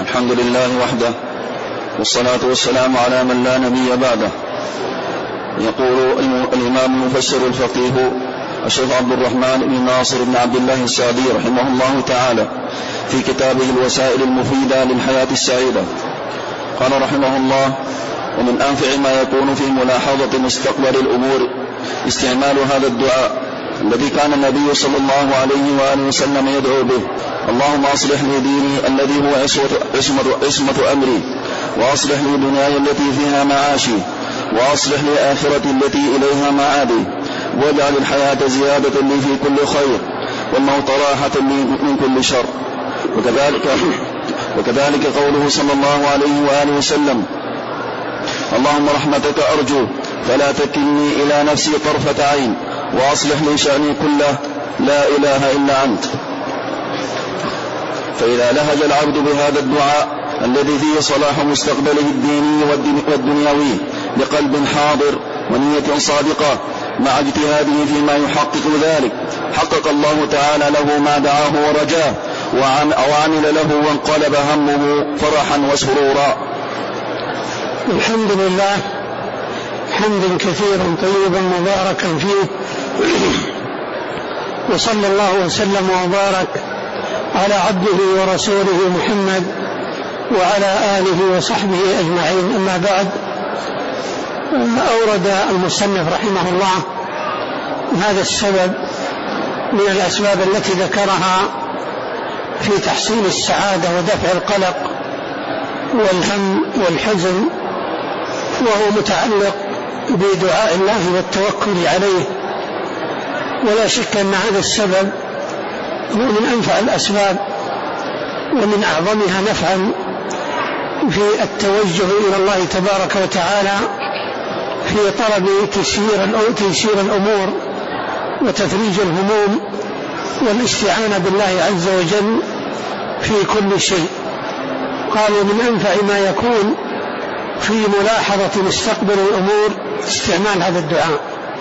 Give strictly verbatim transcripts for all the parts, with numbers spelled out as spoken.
الحمد لله وحده، والصلاة والسلام على من لا نبي بعده. يقول الإمام المفسر الفقيه الشيخ عبد الرحمن بن ناصر بن عبد الله السعدي رحمه الله تعالى في كتابه الوسائل المفيدة للحياة السعيدة، قال رحمه الله: ومن أنفع ما يكون في ملاحظة مستقبل الأمور استعمال هذا الدعاء الذي كان النبي صلى الله عليه وآله وسلم يدعو به: اللهم أصلح لي ديني الذي هو عصمة, عصمة أمري، وأصلح لي دنياي التي فيها معاشي، وأصلح لي آخرتي التي إليها معادي، واجعل الحياة زيادة لي في كل خير، والموت راحة لي من كل شر. وكذلك, وكذلك قوله صلى الله عليه وآله وسلم: اللهم رحمتك أرجو فلا تكلني إلى نفسي طرفة عين، وأصلح لي شأني كله، لا إله إلا أنت. فإذا لهج العبد بهذا الدعاء الذي فيه صلاح مستقبله الديني والدنيوي بقلب حاضر ونية صادقة مع اجتهاده فيما يحقق ذلك، حقق الله تعالى له ما دعاه ورجاه، وعمل له وانقلب همه فرحا وسرورا. الحمد لله حمدا كثيرا طيبا مباركا فيه، وصلى الله وسلم وبارك على عبده ورسوله محمد وعلى آله وصحبه أجمعين. أما بعد، أورد المصنف رحمه الله هذا السبب من الأسباب التي ذكرها في تحصيل السعادة ودفع القلق والهم والحزن، وهو متعلق بدعاء الله والتوكل عليه. ولا شك أن هذا السبب هو من أنفع الأسباب ومن أعظمها نفعا في التوجه إلى الله تبارك وتعالى في طلب تيسير أو تيسير الأمور وتفريج الهموم والاستعانة بالله عز وجل في كل شيء. قالوا من أنفع ما يكون في ملاحظة مستقبل الأمور استعمال هذا الدعاء.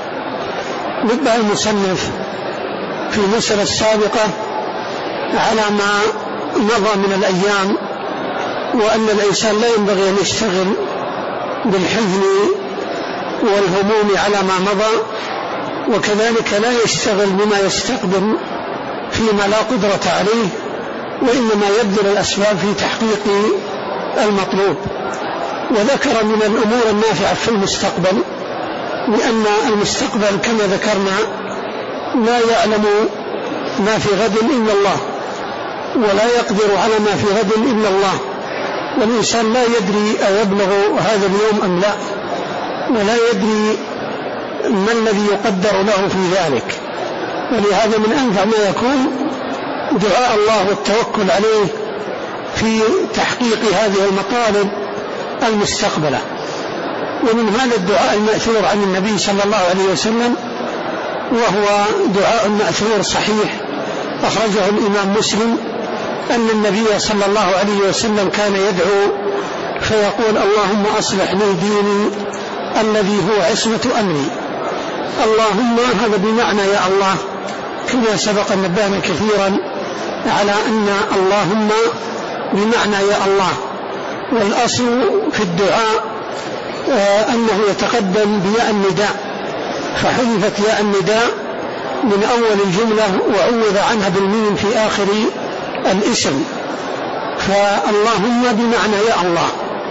نبه المصنف في المسألة السابقة على ما مضى من الأيام، وأن الإنسان لا ينبغي أن يشتغل بالحزن والهموم على ما مضى، وكذلك لا يشتغل بما يستقبل فيما لا قدرة عليه، وإنما يبذل الأسباب في تحقيق المطلوب. وذكر من الأمور النافعة في المستقبل، لأن المستقبل كما ذكرنا لا يعلم ما في غد إلا الله، ولا يقدر على ما في غد إلا الله، والإنسان لا يدري أيبلغ هذا اليوم أم لا، ولا يدري ما الذي يقدر له في ذلك. ولهذا من أنفع ما يكون دعاء الله والتوكل عليه في تحقيق هذه المطالب المستقبلة. ومن هذا الدعاء المأثور عن النبي صلى الله عليه وسلم، وهو دعاء مأثور صحيح أخرجه الإمام مسلم، أن النبي صلى الله عليه وسلم كان يدعو فيقول: اللهم أصلح لي ديني الذي هو عصمة أمري. اللهم هذا بمعنى يا الله، كما سبق نبهنا كثيرا على أن اللهم بمعنى يا الله. والأصل في الدعاء آه أنه يتقدم بياء النداء، فحذفت ياء النداء من أول الجملة وعوض عنها بالميم في آخر الاسم. فاللهم بمعنى يا الله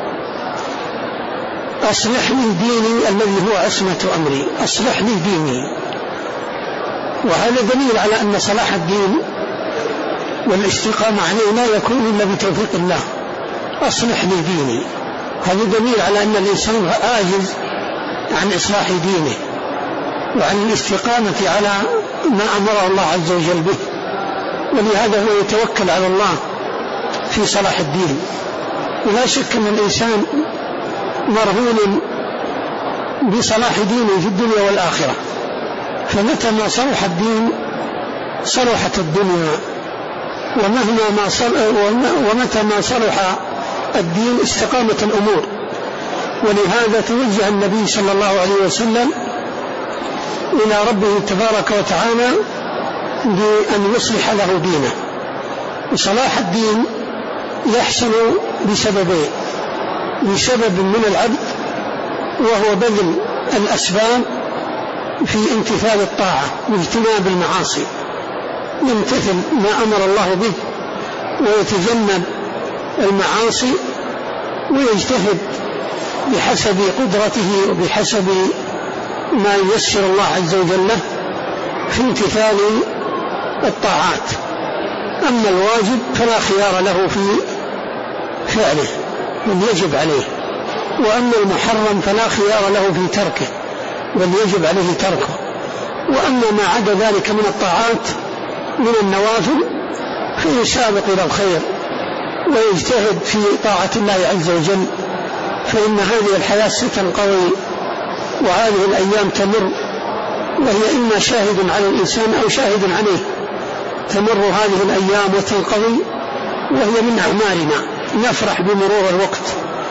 أصلح لي ديني الذي هو عصمة أمري، أصلح لي ديني. وهذا دليل على أن صلاح الدين والاستقامة عليه لا يكون إلا بتوفيق الله. أصلح لي ديني، هذا دليل على أن الإنسان عاجز عن إصلاح دينه وعن الاستقامة على ما أمره الله عز وجل به، ولهذا هو يتوكل على الله في صلاح الدين. ولا شك أن الإنسان مرهون بصلاح دينه في الدنيا والآخرة، فمتى ما صلح الدين صلحت الدنيا، ومهما ما صل... ومتى ما صلح الدين استقامت الأمور. ولهذا توجه النبي صلى الله عليه وسلم إلى ربه تبارك وتعالى بأن يصلح له دينه. وصلاح الدين يحصل بسببين: بسبب من العبد وهو بذل الأسباب في امتثال الطاعة واجتناب المعاصي، يمتثل ما أمر الله به ويتجنب المعاصي ويجتهد بحسب قدرته وبحسب ما ييسر الله عز وجل له في امتثال الطاعات. أما الواجب فلا خيار له في فعله بل يجب عليه، وأما المحرم فلا خيار له في تركه بل يجب عليه تركه. وأما ما عدا ذلك من الطاعات من النوافل فيسابق إلى الخير ويجتهد في طاعة الله عز وجل، فإن هذه الحياة ستنقضي وهذه الأيام تمر، وهي إما شاهد على الإنسان أو شاهد عليه. تمر هذه الأيام وتنقضي وهي من أعمالنا، نفرح بمرور الوقت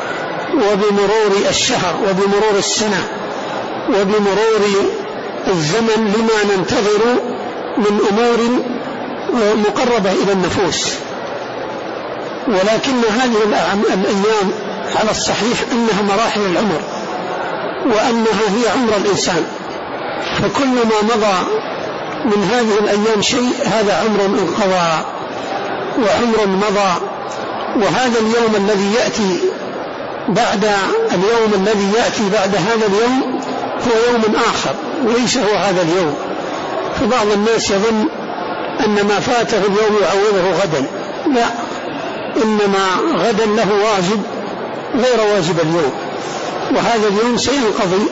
وبمرور الشهر وبمرور السنة وبمرور الزمن لما ننتظر من أمور مقربة إلى النفوس. ولكن هذه الأيام على الصحيح أنها مراحل العمر، وأنها هي عمر الإنسان، فكل ما مضى من هذه الأيام شيء هذا عمر انقضى وعمر مضى. وهذا اليوم الذي يأتي بعد اليوم الذي يأتي بعد هذا اليوم هو يوم آخر وليس هو هذا اليوم. فبعض الناس يظن أن ما فاته اليوم يعوضه غدا، لا، إنما غدا له واجب غير واجب اليوم، وهذا اليوم سينقضي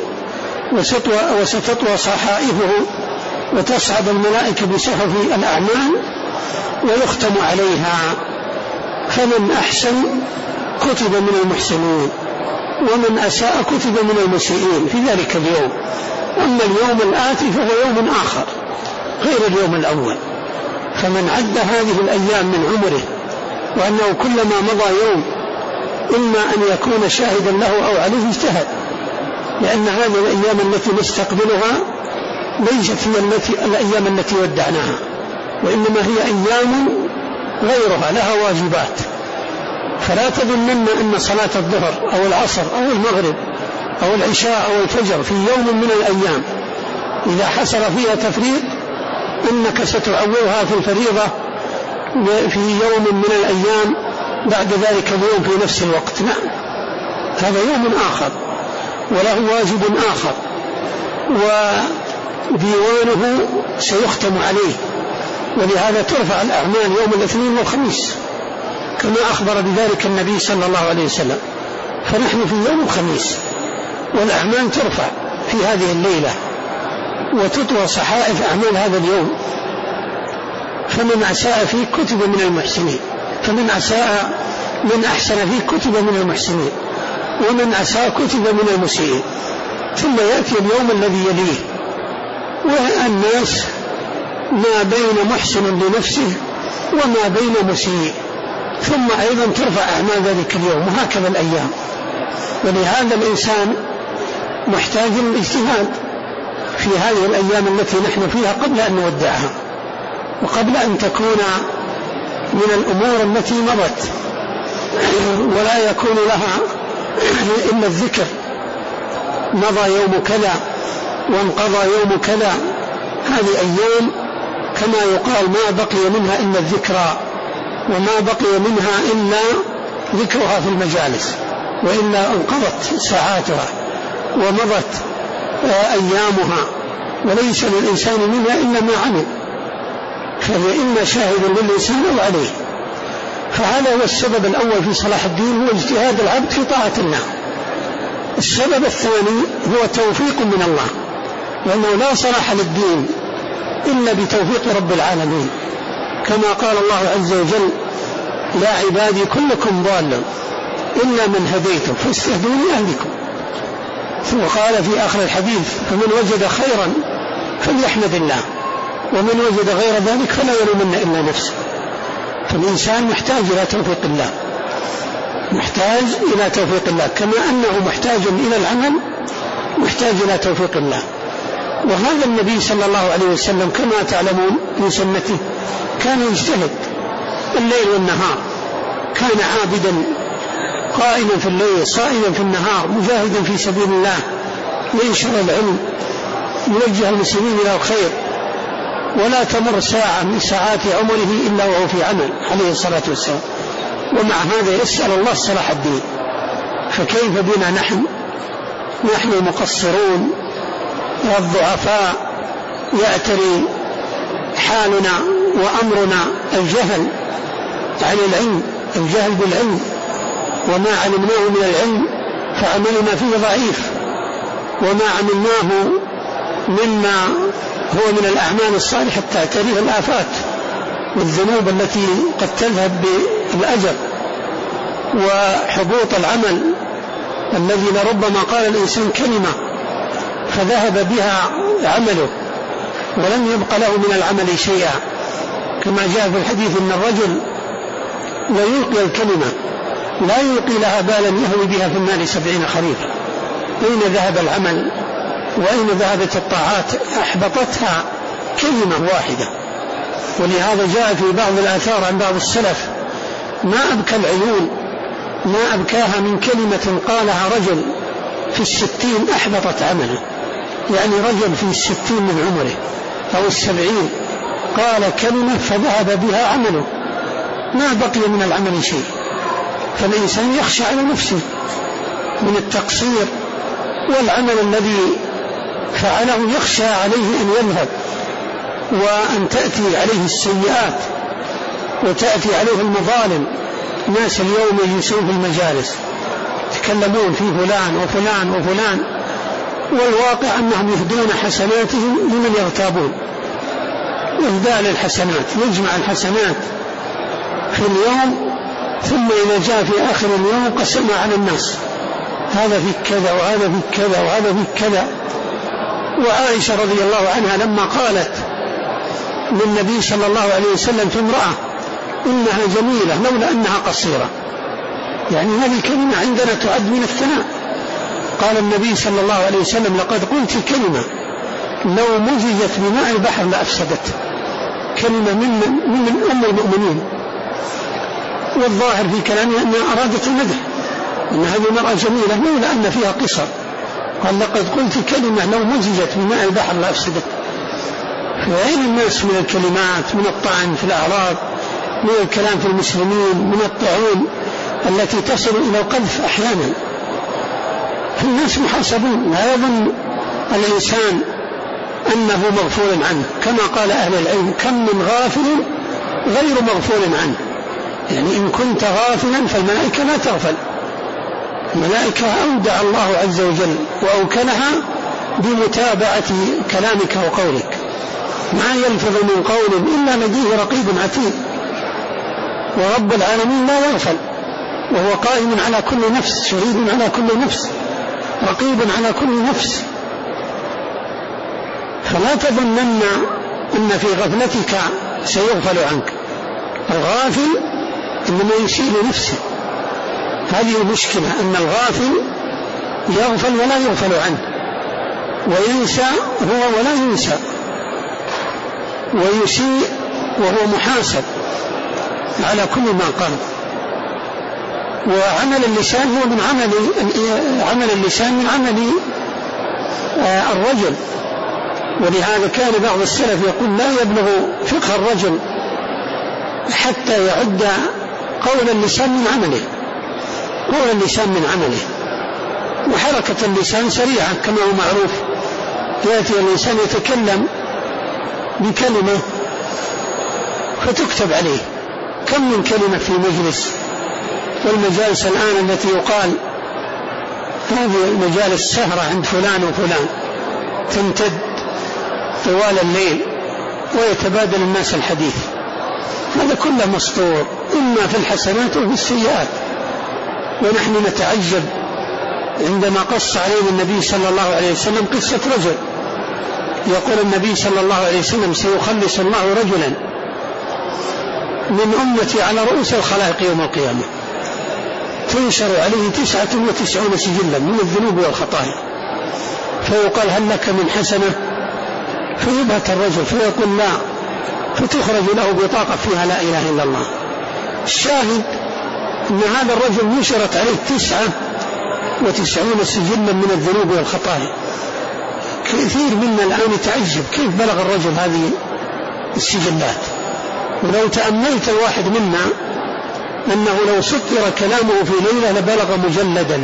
وستطوى صحائفه وتصعد الملائكة بصحف الأعمال ويختم عليها، فمن أحسن كتب من المحسنين ومن أساء كتب من المسيئين في ذلك اليوم. أما اليوم الآتي فهو يوم آخر غير اليوم الأول. فمن عد هذه الأيام من عمره وأنه كلما مضى يوم إما أن يكون شاهدا له أو عليه اجتهد، لأن هذه الأيام التي نستقبلها ليست هي التي الأيام التي ودعناها، وإنما هي أيام غيرها لها واجبات. فلا تظنن أن صلاة الظهر أو العصر أو المغرب أو العشاء أو الفجر في يوم من الأيام إذا حصل فيها تفريط أنك ستعوضها في الفريضة في يوم من الأيام بعد ذلك اليوم في نفس الوقت. لا، هذا يوم آخر وله واجب آخر، وديوانه سيختم عليه، ولهذا ترفع الأعمال يوم الاثنين والخميس كما أخبر بذلك النبي صلى الله عليه وسلم. فنحن في يوم الخميس والأعمال ترفع في هذه الليلة وتطوى صحائف أعمال هذا اليوم. فمن أساء فيه كتب من المحسنين، فمن أساء من أحسن فيه كتب من المحسنين، ومن أساء كتب من المسيئين. ثم يأتي اليوم الذي يليه، والناس ما بين محسن لنفسه وما بين مسيء، ثم أيضا ترفع أعمال ذلك اليوم، وهكذا الأيام. ولهذا الإنسان محتاج للاجتهاد في هذه الأيام التي نحن فيها قبل أن نودعها وقبل أن تكون من الأمور التي مضت ولا يكون لها إلا الذكر. مضى يوم كذا وانقضى يوم كذا، هذه أيام كما يقال ما بقي منها إلا الذكرى، وما بقي منها إلا ذكرها في المجالس، وإلا انقضت ساعاتها ومضت أيامها، وليس للإنسان منها إلا ما عمل، فهي إما شاهد للإنسان أو عليه. فهذا هو السبب الأول في صلاح الدين، هو اجتهاد العبد في طاعة الله. السبب الثاني هو توفيق من الله، لأنه لا صلاح للدين إلا بتوفيق رب العالمين، كما قال الله عز وجل: يا عبادي كلكم ضال إلا من هديتم فاستهدوني أهدكم. ثم قال في آخر الحديث: فمن وجد خيرا فليحمد الله، ومن وجد غير ذلك فلا يلومن إلا نفسه. فالإنسان محتاج إلى توفيق الله، محتاج إلى توفيق الله، كما أنه محتاج إلى العمل محتاج إلى توفيق الله. وهذا النبي صلى الله عليه وسلم كما تعلمون من سنته كان يجتهد الليل والنهار كان عابدا قائما في الليل صائما في النهار مجاهدا في سبيل الله ينشر العلم يوجه المسلمين إلى الخير، ولا تمر ساعة من ساعات عمره إلا وهو في عمل عليه الصلاة والسلام، ومع هذا يسأل الله صلاح الدين. فكيف بنا نحن نحن المقصرون والضعفاء يأتري حالنا وأمرنا الجهل عن العلم، الجهل بالعلم، وما علمناه من العلم فعملنا فيه ضعيف، وما عملناه مما هو من الأعمال الصالحة تعتريه الآفات والذنوب التي قد تذهب بالأجر وحبوط العمل الذي لربما قال الإنسان كلمة فذهب بها عمله ولم يبق له من العمل شيئا، كما جاء في الحديث أن الرجل لا يلقي الكلمة لا يلقي لها بالا يهوي بها في النار سبعين خريفا. أين ذهب العمل وأين ذهبت الطاعات؟ أحبطتها كلمة واحدة. ولهذا جاء في بعض الآثار عن بعض السلف ما أبكى العيون ما أبكاها من كلمة قالها رجل في الستين أحبطت عمله، يعني رجل في الستين من عمره أو السبعين قال كلمة فذهب بها عمله ما بقي من العمل شيء. فالإنسان يخشى على نفسه من التقصير، والعمل الذي فعله يخشى عليه أن يذهب وأن تأتي عليه السيئات وتأتي عليه المظالم. ناس اليوم يجلسون في المجالس يتكلمون في فلان وفلان وفلان، والواقع أنهم يهدون حسناتهم لمن يغتابون، إهداء للحسنات، يجمع الحسنات في اليوم ثم إذا جاء في آخر اليوم قسمها على الناس، هذا في كذا وهذا في كذا وهذا في كذا. وعائشة رضي الله عنها لما قالت للنبي صلى الله عليه وسلم في امرأة إنها جميلة لولا أنها قصيرة، يعني هذه الكلمة عندنا تعد من الثناء. قال النبي صلى الله عليه وسلم لقد قلت كلمة لو مزجت بماء البحر لأفسدته، كلمة من, من أم المؤمنين، والظاهر في كلامها أنها أرادت المدح أن هذه المرأة جميلة لولا أن فيها قصر. قال لقد قلت كلمة لو مزجت بماء البحر لأفسدته. فأين الناس من الكلمات، من الطعن في الأعراض، من الكلام في المسلمين، من الطعون التي تصل إلى القذف أحيانا. الناس محاسبون، لا يظن الإنسان أنه مغفور عنه، كما قال أهل العلم كم من غافل غير مغفور عنه. يعني إن كنت غافلا فالملائكة لا تغفل، الملائكة أودع الله عز وجل وأوكلها بمتابعة كلامك وقولك، ما يلفظ من قول إلا لديه رقيب عتيد. ورب العالمين لا يغفل، وهو قائم على كل نفس، شهيد على كل نفس، رقيب على كل نفس. فلا تظنن أن في غفلتك سيغفل عنك، الغافل إنما يسيء لنفسه. هذه المشكلة أن الغافل يغفل ولا يغفل عنه، وينسى هو ولا ينسى، ويسيء وهو محاسب على كل ما قال. وعمل اللسان هو من عمل عمل اللسان من عمل الرجل. ولهذا كان بعض السلف يقول لا يبلغ فقه الرجل حتى يعد قول اللسان من عمله، قول اللسان من عمله. وحركة اللسان سريعة كما هو معروف، يأتي الإنسان يتكلم بكلمة فتكتب عليه. كم من كلمة في مجلس، والمجالس الآن التي يقال هذه مجالس سهرة عند فلان وفلان تمتد طوال الليل ويتبادل الناس الحديث، هذا كله مسطور إما في الحسنات وفي السيئات. ونحن نتعجب عندما قص علينا النبي صلى الله عليه وسلم قصة رجل، يقول النبي صلى الله عليه وسلم سيخلص الله رجلا من أمتي على رؤوس الخلائق يوم القيامة تنشر عليه تسعة وتسعون سجلا من الذنوب والخطايا، فيقال هل لك من حسنة؟ فيبهت الرجل فيقول لا، فتخرج له بطاقة فيها لا إله إلا الله. الشاهد أن هذا الرجل نشرت عليه تسعة وتسعون سجلا من الذنوب والخطايا. كثير منا الآن يتعجب كيف بلغ الرجل هذه السجلات. ولو تأملت الواحد منا أنه لو سطر كلامه في ليلة لبلغ مجلدا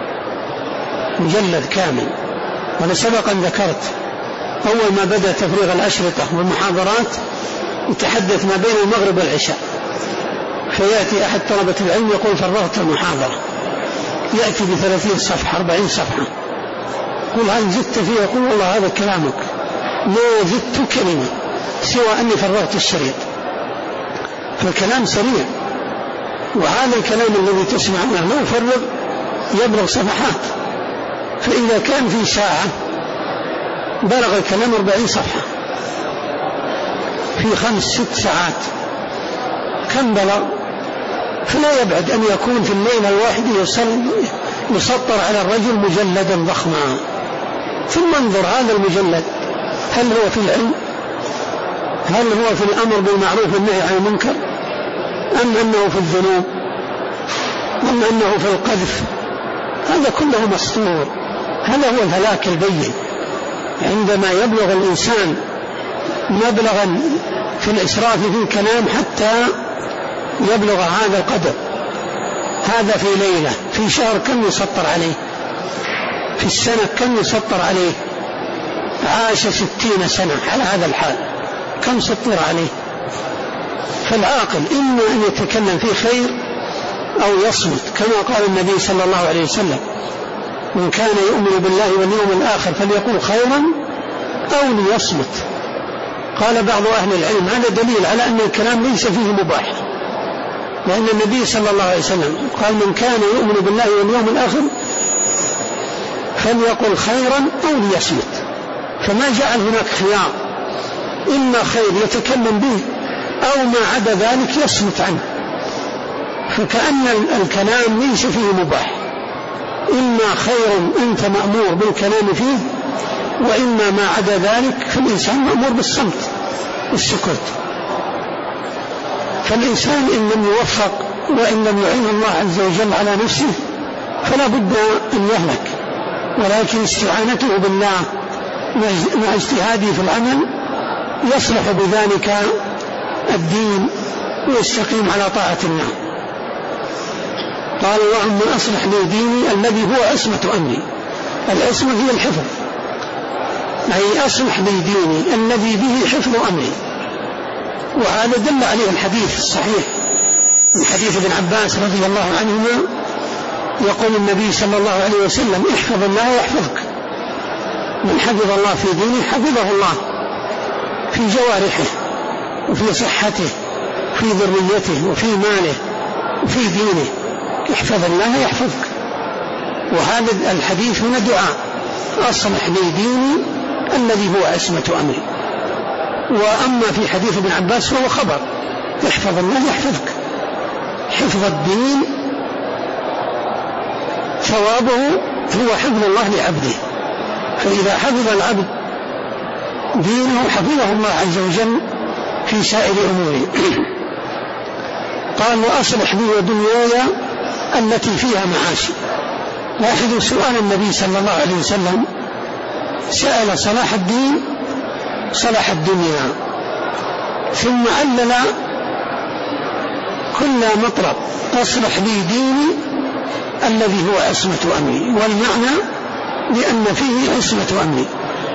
مجلد كامل. وأنا سبقا ذكرت أول ما بدأ تفريغ الأشرطة والمحاضرات يتحدث ما بين المغرب والعشاء، فيأتي أحد طلبة العلم يقول فرغت المحاضرة، يأتي بثلاثين صفحة أربعين صفحة، يقول هل زدت فيه؟ يقول والله هذا كلامك ما زدت كلمة سوى أني فرغت الشريط. فالكلام سريع، وهذا الكلام الذي تسمعونه ما يفرغ يبلغ صفحات. فإذا كان في ساعة بلغ الكلام أربعين صفحة في خمس ست ساعات كم بلغ؟ فلا يبعد أن يكون في الليلة الواحدة يسطر على الرجل مجلدا ضخما. ثم انظر هذا المجلد هل هو في العلم؟ هل هو في الأمر بالمعروف والنهي عن المنكر؟ أم أنه في الذنوب؟ أم أنه في القذف؟ هذا كله مسطور. هذا هو الهلاك البين عندما يبلغ الإنسان مبلغا في الإسراف في الكلام حتى يبلغ هذا القدر. هذا في ليلة، في شهر كم يسطر عليه؟ في السنة كم يسطر عليه؟ عاش ستين سنة على هذا الحال، كم سطر عليه؟ فالعاقل إما أن يتكلم في خير أو يصمت، كما قال النبي صلى الله عليه وسلم من كان يؤمن بالله واليوم الآخر فليقول خيرا أو ليصمت. قال بعض أهل العلم هذا دليل على أن الكلام ليس فيه مباح، لأن النبي صلى الله عليه وسلم قال من كان يؤمن بالله واليوم الآخر فليقل خيرا أو ليصمت، فما جعل هناك خيار، إما خير يتكلم به أو ما عدا ذلك يصمت عنه. فكأن الكلام ليس فيه مباح، إما خير أنت مأمور بالكلام فيه، وإما ما عدا ذلك فالإنسان مأمور بالصمت والسكوت. فالإنسان إن لم يوفق وإن لم يعين الله عز وجل على نفسه فلا بد أن يهلك، ولكن استعانته بالله مع اجتهاده في العمل يصلح بذلك الدين ويستقيم على طاعة الله. قال اللهم أصلح لي ديني الذي هو عصمة أمري. العصمة هي الحفظ، أي أصلح لي ديني الذي به حفظ أمري. وهذا دل عليه الحديث الصحيح من حديث ابن عباس رضي الله عنهما يقول النبي صلى الله عليه وسلم احفظ الله يحفظك. من حفظ الله في دينه حفظه الله في جوارحه وفي صحته في ذريته وفي ماله وفي دينه. احفظ الله يحفظك. وهذا الحديث هنا دعاء أصلح لي ديني الذي هو عصمة أمري. وأما في حديث ابن عباس فهو خبر احفظ الله يحفظك. حفظ الدين ثوابه هو حفظ الله لعبده، فإذا حفظ العبد دينه حفظه الله عز وجل في سائر أموره. قال وأصلح لي دنياي التي فيها معاشي. لاحظوا سؤال النبي صلى الله عليه وسلم سأل صلاح الدين صلاح الدنيا، ثم علل كل مطلب أصلح لي ديني الذي هو عصمة أمري، والمعنى لأن فيه عصمة أمري.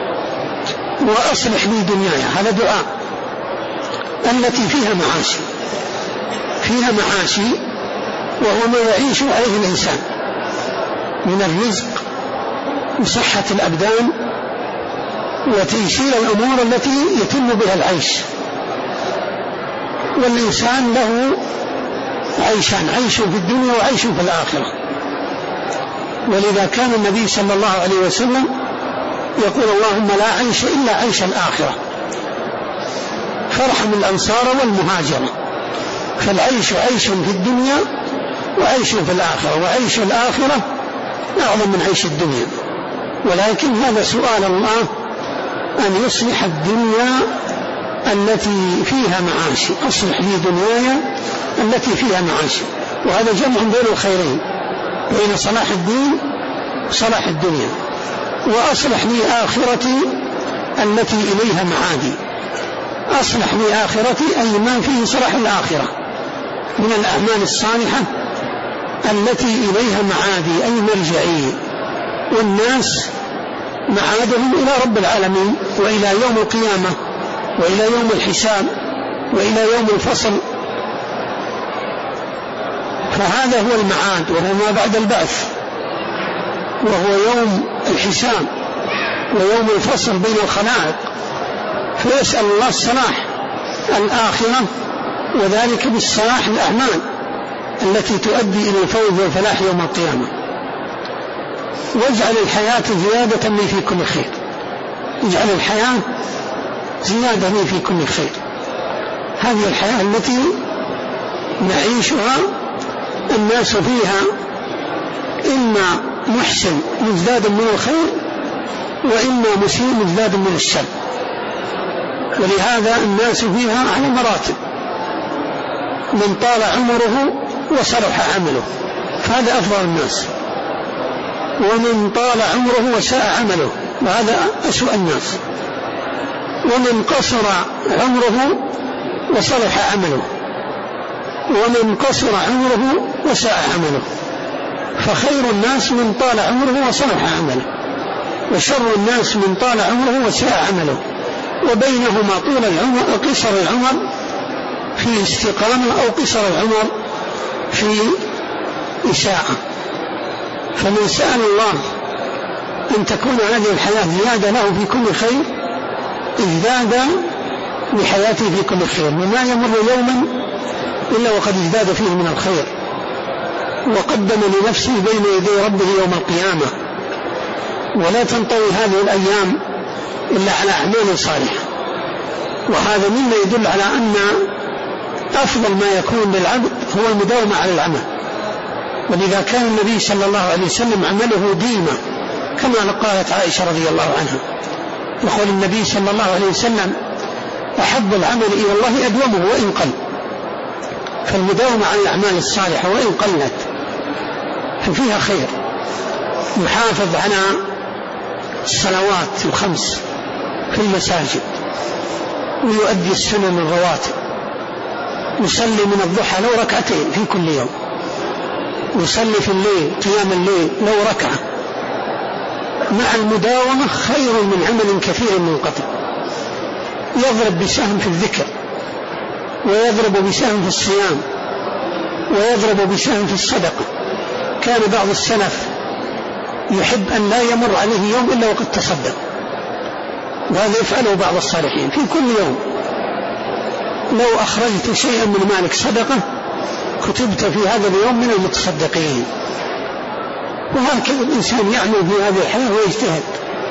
وأصلح لي دنياي هذا دعاء التي فيها معاشي، فيها معاشي وهو ما يعيش عليه الإنسان من الرزق وصحة الأبدان وتيسير الأمور التي يتم بها العيش. والإنسان له عيشان، عيش في الدنيا وعيش في الآخرة. ولذا كان النبي صلى الله عليه وسلم يقول اللهم لا عيش إلا عيش الآخرة، فارحم الأنصار والمهاجرة. فالعيش عيش في الدنيا وعيش في الآخرة، وعيش الآخرة أعظم من عيش الدنيا. ولكن هذا سؤال الله أن يصلح الدنيا التي فيها معاشي. أصلح لي دنياي التي فيها معاشي. وهذا جمع بين الخيرين، بين صلاح الدين وصلاح الدنيا. وأصلح لي آخرتي التي إليها معادي. أصلح لي آخرتي أي ما فيه صلاح الآخرة من الأعمال الصالحة التي إليها معادي أي مرجعي، والناس معادهم إلى رب العالمين وإلى يوم القيامة وإلى يوم الحساب وإلى يوم الفصل. فهذا هو المعاد وهو ما بعد البعث، وهو يوم الحساب ويوم الفصل بين الخلائق. فيسأل الله الصلاح الآخرة، وذلك بالصلاح الأعمال التي تؤدي إلى الفوز والفلاح يوم القيامة. واجعل الحياة زيادة لي في كل خير. اجعل الحياة زيادة لي في كل خير. هذه الحياة التي نعيشها الناس فيها إما محسن مزداد من الخير وإما مسيء مزداد من الشر، ولهذا الناس فيها على مراتب، من طال عمره وصلح عمله فهذا أفضل الناس، ومن طال عمره وساء عمله وهذا أسوأ الناس، ومن قصر عمره وصلح عمله ومن قصر عمره وساء عمله. فخير الناس من طال عمره وصلح عمله، وشر الناس من طال عمره وساء عمله، وبينهما طول العمر وقصر العمر في استقامة أو قصر العمر في إساءة. فمن سأل الله أن تكون هذه الحياة زيادة له في كل خير ازداد بحياته في كل خير، وما يمر يوما إلا وقد ازداد فيه من الخير، وقدم لنفسه بين يدي ربه يوم القيامة. ولا تنطوي هذه الأيام إلا على أعمال صالحة، وهذا مما يدل على أن أفضل ما يكون للعبد هو المداومة على العمل. ولذا كان النبي صلى الله عليه وسلم عمله ديما، كما قالت عائشة رضي الله عنها، يقول النبي صلى الله عليه وسلم أحب العمل إلى الله أدومه وإن قل. فالمداومة على الأعمال الصالحة وإن قلت ففيها خير. يحافظ على الصلوات الخمس في المساجد، ويؤدي السنن الرواتب، يصلي من الضحى لو ركعتين في كل يوم، يصلي في الليل قيام الليل لو ركعة، مع المداومة خير من عمل كثير منقطع. يضرب بسهم في الذكر، ويضرب بسهم في الصيام، ويضرب بسهم في الصدقة. كان بعض السلف يحب أن لا يمر عليه يوم إلا وقد تصدق، وهذا يفعله بعض الصالحين في كل يوم. لو أخرجت شيئا من مالك صدقة كتبت في هذا اليوم من المتصدقين. وهكذا الإنسان يعمل في هذه الحياة ويجتهد،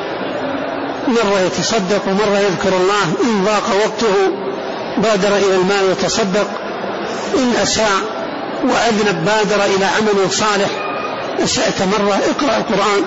مرة يتصدق ومرة يذكر الله، إن ضاق وقته بادر إلى المال وتصدق، إن أساء وأذنب بادر إلى عمل صالح. أسأت مرة اقرأ القرآن،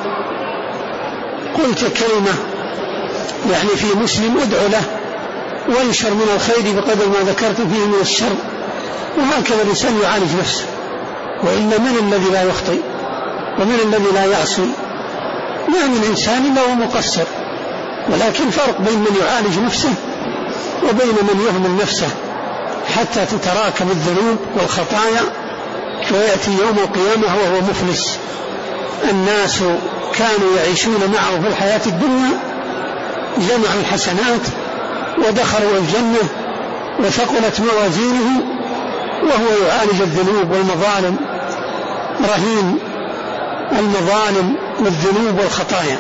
قلت كلمة يعني في مسلم ادعو له وانشر من الخير بقدر ما ذكرت فيه من الشر. وهكذا الإنسان يعالج نفسه. وإن من الذي لا يخطئ ومن الذي لا يعصي؟ ما من إنسان إلا هو مقصر، ولكن فرق بين من يعالج نفسه وبين من يهمل نفسه حتى تتراكم الذنوب والخطايا ويأتي يوم القيامة وهو مفلس. الناس كانوا يعيشون معه في الحياة الدنيا، جمعوا الحسنات ودخلوا الجنة وثقلت موازينه، وهو يعالج الذنوب والمظالم، رهين المظالم والذنوب والخطايا.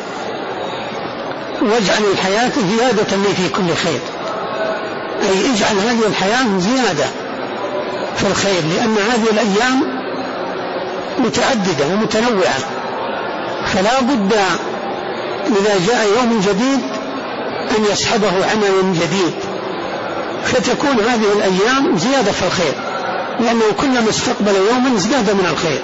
واجعل الحياة زيادة لي في كل خير، أي اجعل هذه الحياة زيادة في الخير، لأن هذه الأيام متعددة ومتنوعة، فلا بد إذا جاء يوم جديد أن يصحبه عمل جديد، فتكون هذه الأيام زيادة في الخير، لأنه كلما استقبل يوما ازداد من الخير.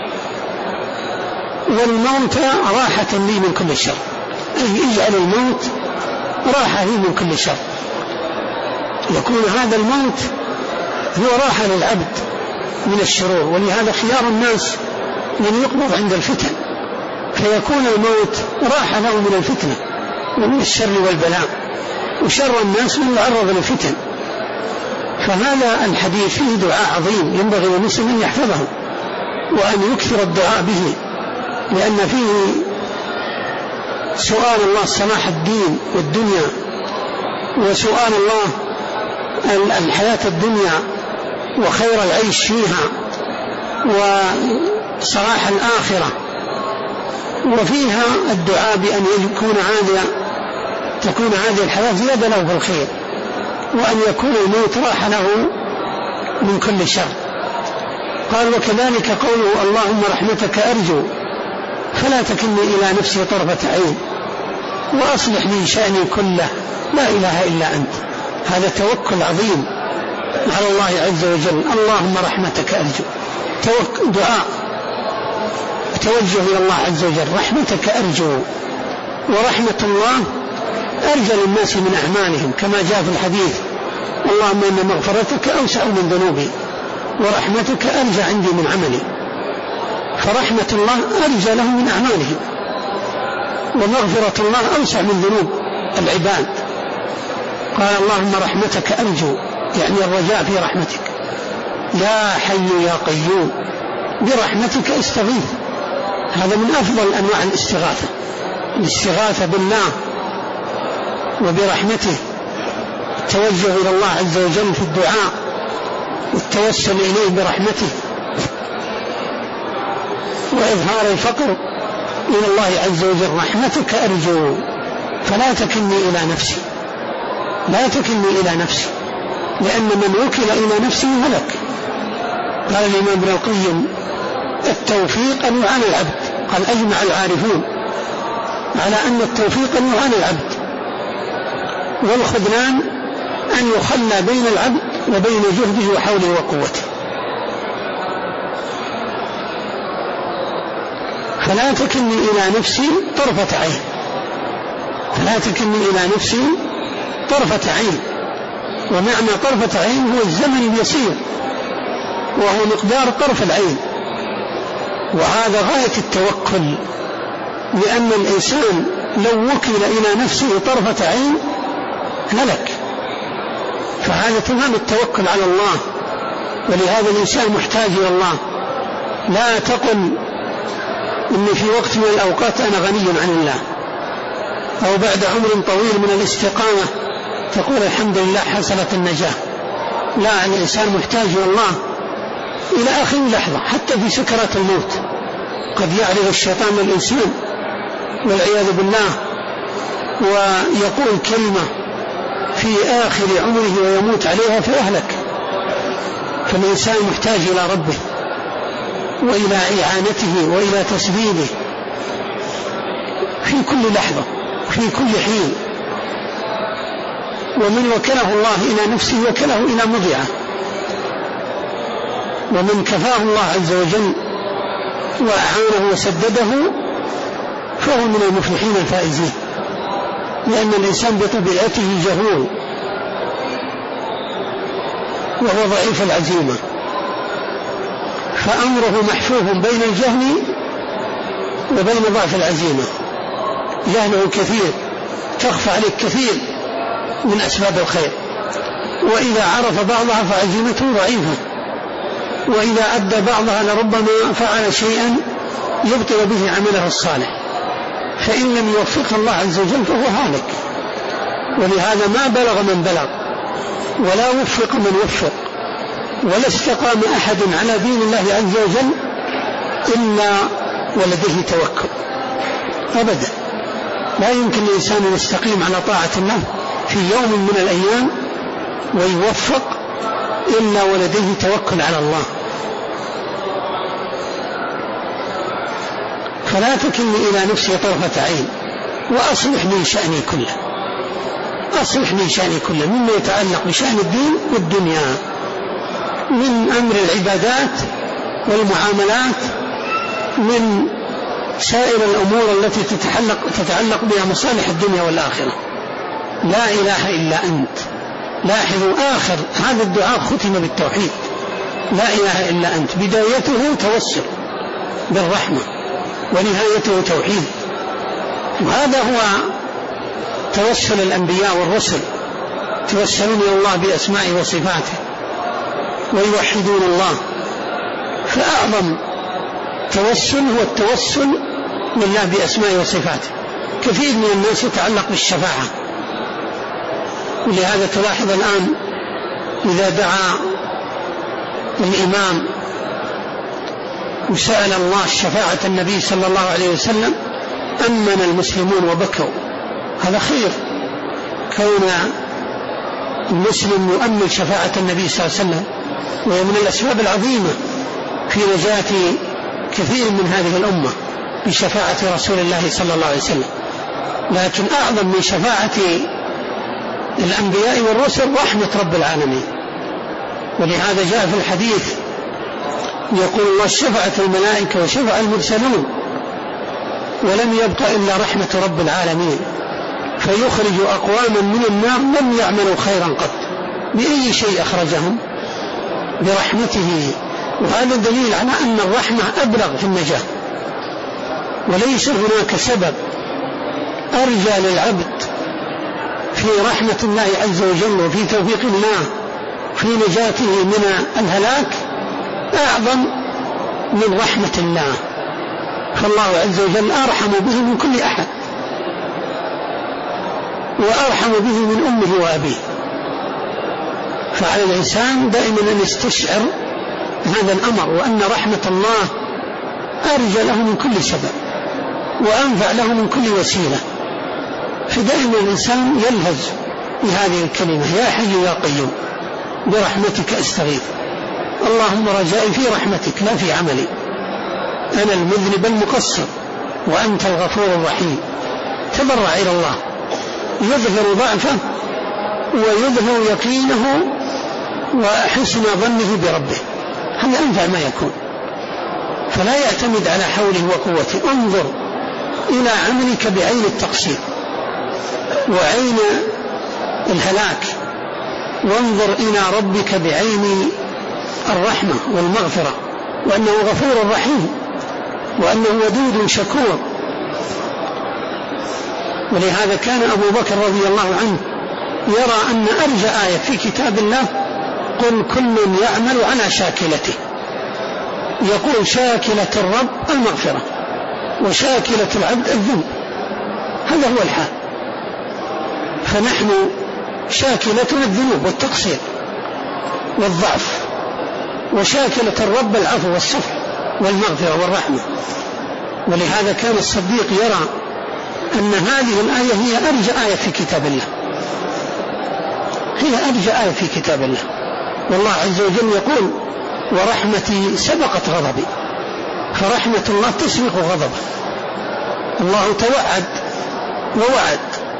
والموت راحة لي من كل شر، أي اجعل الموت راحة لي من كل شر. يكون هذا الموت هو راحة للعبد من الشرور. ولهذا خيار الناس من يقبض عند الفتن، فيكون الموت راحة له من الفتنة ومن الشر والبلاء، وشر الناس من يعرض للفتن. فهذا الحديث فيه دعاء عظيم ينبغي للمسلم أن يحفظه وأن يكثر الدعاء به، لأن فيه سؤال الله صلاح الدين والدنيا، وسؤال الله الحياة الدنيا وخير العيش فيها وصلاح الآخرة، وفيها الدعاء بأن يكون هذا تكون هذه الحياة زيادة له في الخير، وأن يكون الموت راحة له من كل شر. قال وكذلك قوله اللهم رحمتك أرجو فلا تكلني إلى نفسي طرفة عين وأصلح لي شأني كله لا إله إلا أنت. هذا توكل عظيم على الله عز وجل. اللهم رحمتك أرجو، دعاء توجه إلى الله عز وجل، رحمتك أرجو. ورحمة الله أرجى للناس من أعمالهم كما جاء في الحديث اللهم إن مغفرتك أوسع من ذنوبي ورحمتك أرجى عندي من عملي. فرحمة الله أرجى له من أعمالهم، ومغفرة الله أوسع من ذنوب العباد. قال اللهم رحمتك أرجو، يعني الرجاء في رحمتك. يا حي يا قيوم برحمتك استغيث. هذا من أفضل أنواع الاستغاثة، الاستغاثة بالله وبرحمته، التوجه إلى الله عز وجل في الدعاء والتوسل إليه برحمته، وإظهار الفقر إلى الله عز وجل. رحمتك أرجو فلا تكلني إلى نفسي، لا تكلني إلى نفسي، لأن من وكل إلى نفسه هلك. قال الإمام ابن القيم التوفيق أن يعان العبد، قال أجمع العارفون على أن التوفيق أن يعان العبد، والخذلان أن يخلى بين العبد وبين جهده وحوله وقوته. فلا تكلني إلى نفسي طرفة عين، فلا تكلني إلى نفسي طرفة عين. ومعنى طرفة عين هو الزمن اليسير، وهو مقدار طرف العين. وهذا غاية التوكل، لأن الإنسان لو وكل إلى نفسه طرفة عين هلك. فهذا تمام التوكل على الله. ولهذا الإنسان محتاج إلى الله. لا تقل إني في وقت من الأوقات أنا غني عن الله، أو بعد عمر طويل من الاستقامة تقول الحمد لله حصلت النجاة. لا، الإنسان محتاج إلى الله إلى آخر لحظة، حتى في سكرات الموت قد يعرض الشيطان للإنسان والعياذ بالله ويقول كلمة في آخر عمره ويموت عليها فيهلك. فالإنسان محتاج إلى ربه وإلى إعانته وإلى تسديده في كل لحظة في كل حين. ومن وكله الله إلى نفسه وكله إلى مضيعه، ومن كفاه الله عز وجل وأعانه وسدده فهو من المفلحين الفائزين. لأن الإنسان بطبيعته جهول وهو ضعيف العزيمة، فأمره محفوف بين الجهل وبين ضعف العزيمة. جهله كثير، تخفى عليك كثير من أسباب الخير، وإذا عرف بعضها فعزيمته ضعيفة، وإذا أدى بعضها لربما فعل شيئا يبطل به عمله الصالح. فإن لم يوفق الله عز وجل فهو هالك. ولهذا ما بلغ من بلغ، ولا وفق من وفق، ولا استقام أحد على دين الله عز وجل إلا ولديه توكل أبدا. لا يمكن الإنسان أن يستقيم على طاعة الله في يوم من الأيام ويوفق إلا ولديه توكل على الله. فلا تكلني إلى نفسي طرفة عين وأصلح لي شأني كله، أصلح لي شأني كله مما يتعلق بشأن الدين والدنيا من أمر العبادات والمعاملات، من سائر الأمور التي تتعلق, تتعلق بها مصالح الدنيا والآخرة. لا إله إلا أنت. لاحظوا آخر هذا الدعاء ختم بالتوحيد، لا إله إلا أنت، بدايته توسل بالرحمة ونهايته توحيد. وهذا هو توسل الأنبياء والرسل، توسلون إلى الله بأسمائه وصفاته ويوحدون الله. فأعظم توسل هو التوسل لله بأسمائه وصفاته. كثير من الناس يتعلق بالشفاعة، ولهذا تلاحظ الآن إذا دعا الإمام وسأل الله شفاعة النبي صلى الله عليه وسلم أمن المسلمون وبكوا. هذا خير، كون المسلم يؤمن شفاعة النبي صلى الله عليه وسلم، وهي من الأسباب العظيمة في نجاة كثير من هذه الأمة بشفاعة رسول الله صلى الله عليه وسلم. لكن أعظم من شفاعة الأنبياء والرسل رحمة رب العالمين. ولهذا جاء في الحديث يقول الله شفعت الملائكة وشفع المرسلون ولم يبق إلا رحمة رب العالمين، فيخرج أقواما من النار لم يعملوا خيرا قط. بأي شيء أخرجهم؟ برحمته. وهذا دليل على أن الرحمة أبلغ في النجاة، وليس هناك سبب أرجى للعبد في رحمة الله عز وجل وفي توفيق الله في نجاته من الهلاك أعظم من رحمة الله. فالله عز وجل أرحم به من كل أحد، وأرحم به من أمه وأبيه. فعلى الإنسان دائما أن يستشعر هذا الأمر، وأن رحمة الله أرجى له من كل سبب وأنفع له من كل وسيلة. فدائما الإنسان يلهز بهذه الكلمة: يا حي يا قيوم برحمتك أستغيث، اللهم رجائي في رحمتك لا في عملي، أنا المذنب المقصر وأنت الغفور الرحيم. تضرع إلى الله، يظهر ضعفه ويظهر يقينه وحسن ظنه بربه، هذا أنفع ما يكون. فلا يعتمد على حوله وقوته، انظر إلى عملك بعين التقصير وعين الهلاك، وانظر إلى ربك بعين الرحمة والمغفرة، وأنه غفور رحيم وأنه ودود شكور. ولهذا كان أبو بكر رضي الله عنه يرى أن أرجى آية في كتاب الله: قل كل يعمل على شاكلته. يقول شاكلة الرب المغفرة وشاكلة العبد الذنب، هذا هو الحال. فنحن شاكلتنا الذنوب والتقصير والضعف، وشاكلة الرب العفو والصفح والمغفرة والرحمة. ولهذا كان الصديق يرى أن هذه الآية هي أرجى آية في كتاب الله، هي أرجى آية في كتاب الله. والله عز وجل يقول: ورحمتي سبقت غضبي. فرحمة الله تسبق غضبه. الله توعد ووعد،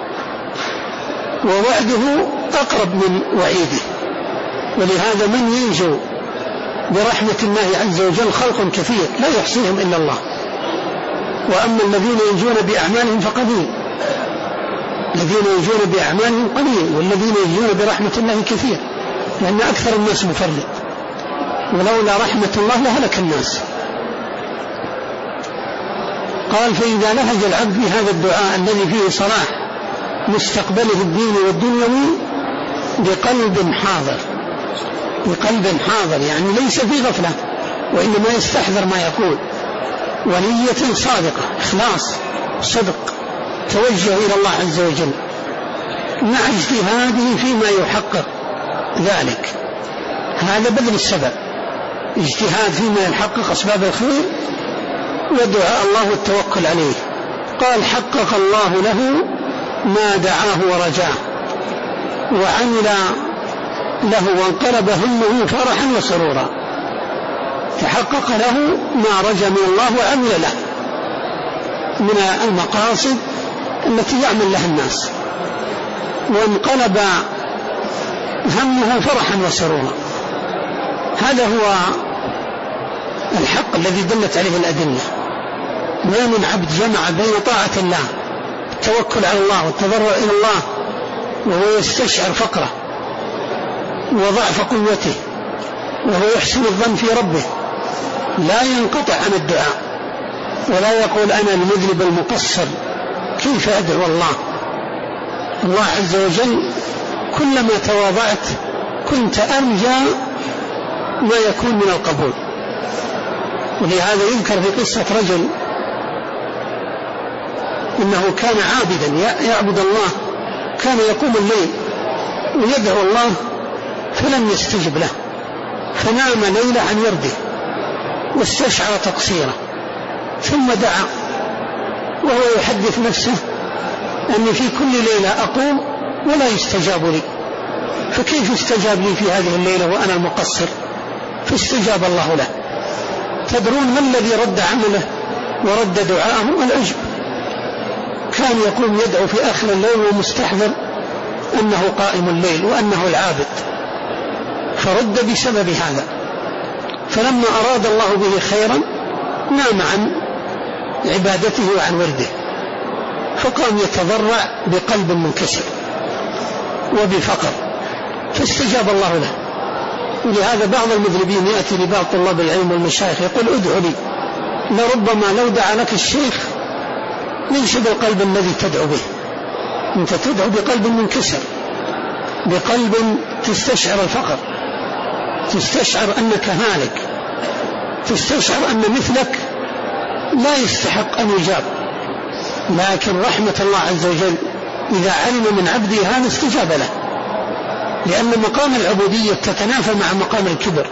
ووعده أقرب من وعيده. ولهذا من ينجو برحمة الله عز وجل خلق كثير لا يحصيهم إلا الله، وأما الذين ينجون بأعمالهم فقليل. الذين ينجون بأعمالهم قليل، والذين ينجون برحمة الله كثير، لأن أكثر الناس مفرط، ولولا رحمة الله لهلك الناس. قال: فإذا لهج العبد بهذا الدعاء الذي فيه صلاح مستقبله الدين والدنيوي بقلب حاضر، بقلب حاضر يعني ليس في غفلة، وإنما يستحضر ما يقول، ونية صادقة، إخلاص صدق، توجه إلى الله عز وجل مع اجتهاده فيما يحقق ذلك. هذا بذل السبب، اجتهاد فيما يحقق أسباب الخير، ودعاء الله والتوكل عليه. قال: حقق الله له ما دعاه ورجاه، وعمل له وانقلب همه فرحا وسرورا. تحقق له ما رجى من الله وعمل له من المقاصد التي يعمل لها الناس، وانقلب همه فرحا وسرورا. هذا هو الحق الذي دلت عليه الأدلة. ما من عبد جمع بين طاعة الله، التوكل على الله والتضرع إلى الله، وهو يستشعر فقره وضعف قوته وهو يحسن الظن في ربه، لا ينقطع عن الدعاء ولا يقول أنا المذنب المقصر كيف أدعو الله. الله عز وجل كلما تواضعت كنت أرجى ما يكون من القبول. ولهذا يذكر في قصة رجل إنه كان عابدا يعبد الله، كان يقوم الليل ويدعو الله فلم يستجب له، فنام ليلة عن ورده واستشعر تقصيره، ثم دعا وهو يحدث نفسه أني في كل ليلة أقوم ولا يستجاب لي، فكيف يستجاب لي في هذه الليلة وأنا المقصر؟ فاستجاب الله له. تدرون ما الذي رد عمله ورد دعاءه؟ العجب. كان يقوم يدعو في آخر الليل ومستحضر أنه قائم الليل وأنه العابد، فرد بسبب هذا. فلما أراد الله به خيرا نام عن عبادته وعن ورده، فقام يتضرع بقلب منكسر وبفقر، فاستجاب الله له. ولهذا بعض المذنبين يأتي لبعض طلاب العلم والمشايخ يقول ادعو لي، لربما لو دعا لك الشيخ ليس بالقلب الذي تدعو به، أنت تدعو بقلب منكسر، بقلب تستشعر الفقر، تستشعر أنك هالك، تستشعر أن مثلك لا يستحق أن يجاب. لكن رحمة الله عز وجل إذا علم من عبده هذا استجاب له، لأن مقام العبودية تتنافى مع مقام الكبر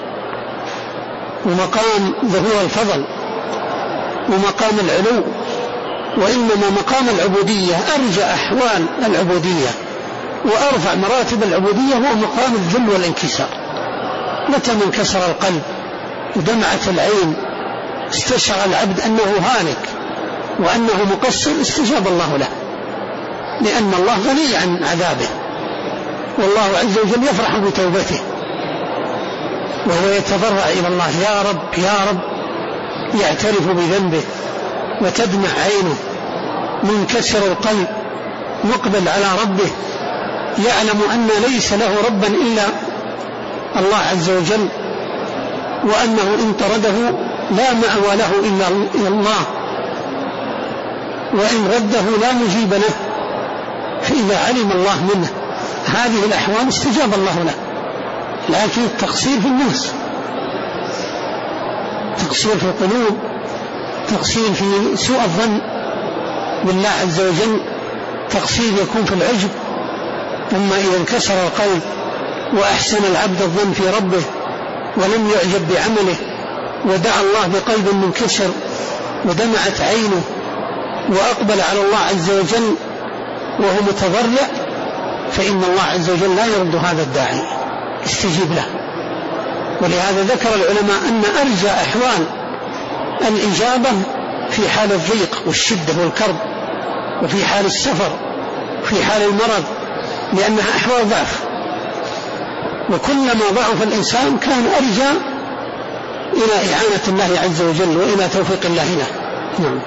ومقام ظهور الفضل ومقام العلو، وإنما مقام العبودية أرجى أحوال العبودية وأرفع مراتب العبودية هو مقام الذل والانكسار. متى من كسر القلب ودمعت العين استشعر العبد أنه هالك وأنه مقصر استجاب الله له، لأن الله غني عن عذابه، والله عز وجل يفرح بتوبته وهو يتضرع إلى الله يا رب يا رب، يعترف بذنبه وتدمع عينه، منكسر القلب مقبل على ربه، يعلم أن ليس له ربا إلا الله عز وجل، وأنه إن طرده لا مأوى له إلا الله، وإن رده لا مجيب له. فإذا علم الله منه هذه الأحوال استجاب الله له. لكن التقصير في الناس، تقصير في القلوب، تقصير في سوء الظن بالله عز وجل، تقصير يكون في العجب. أما إذا انكسر القلب وأحسن العبد الظن في ربه ولم يعجب بعمله ودعا الله بقلب منكسر ودمعت عينه وأقبل على الله عز وجل وهو متضرع، فإن الله عز وجل لا يرد هذا الداعي، استجيب له. ولهذا ذكر العلماء أن أرجى أحوال الإجابة في حال الضيق والشدة والكرب، وفي حال السفر، في حال المرض، لأنها أحوال ضعف، وكلما ضعف الإنسان كان أرجى إلى إعانة الله عز وجل وإلى توفيق الله له. نعم.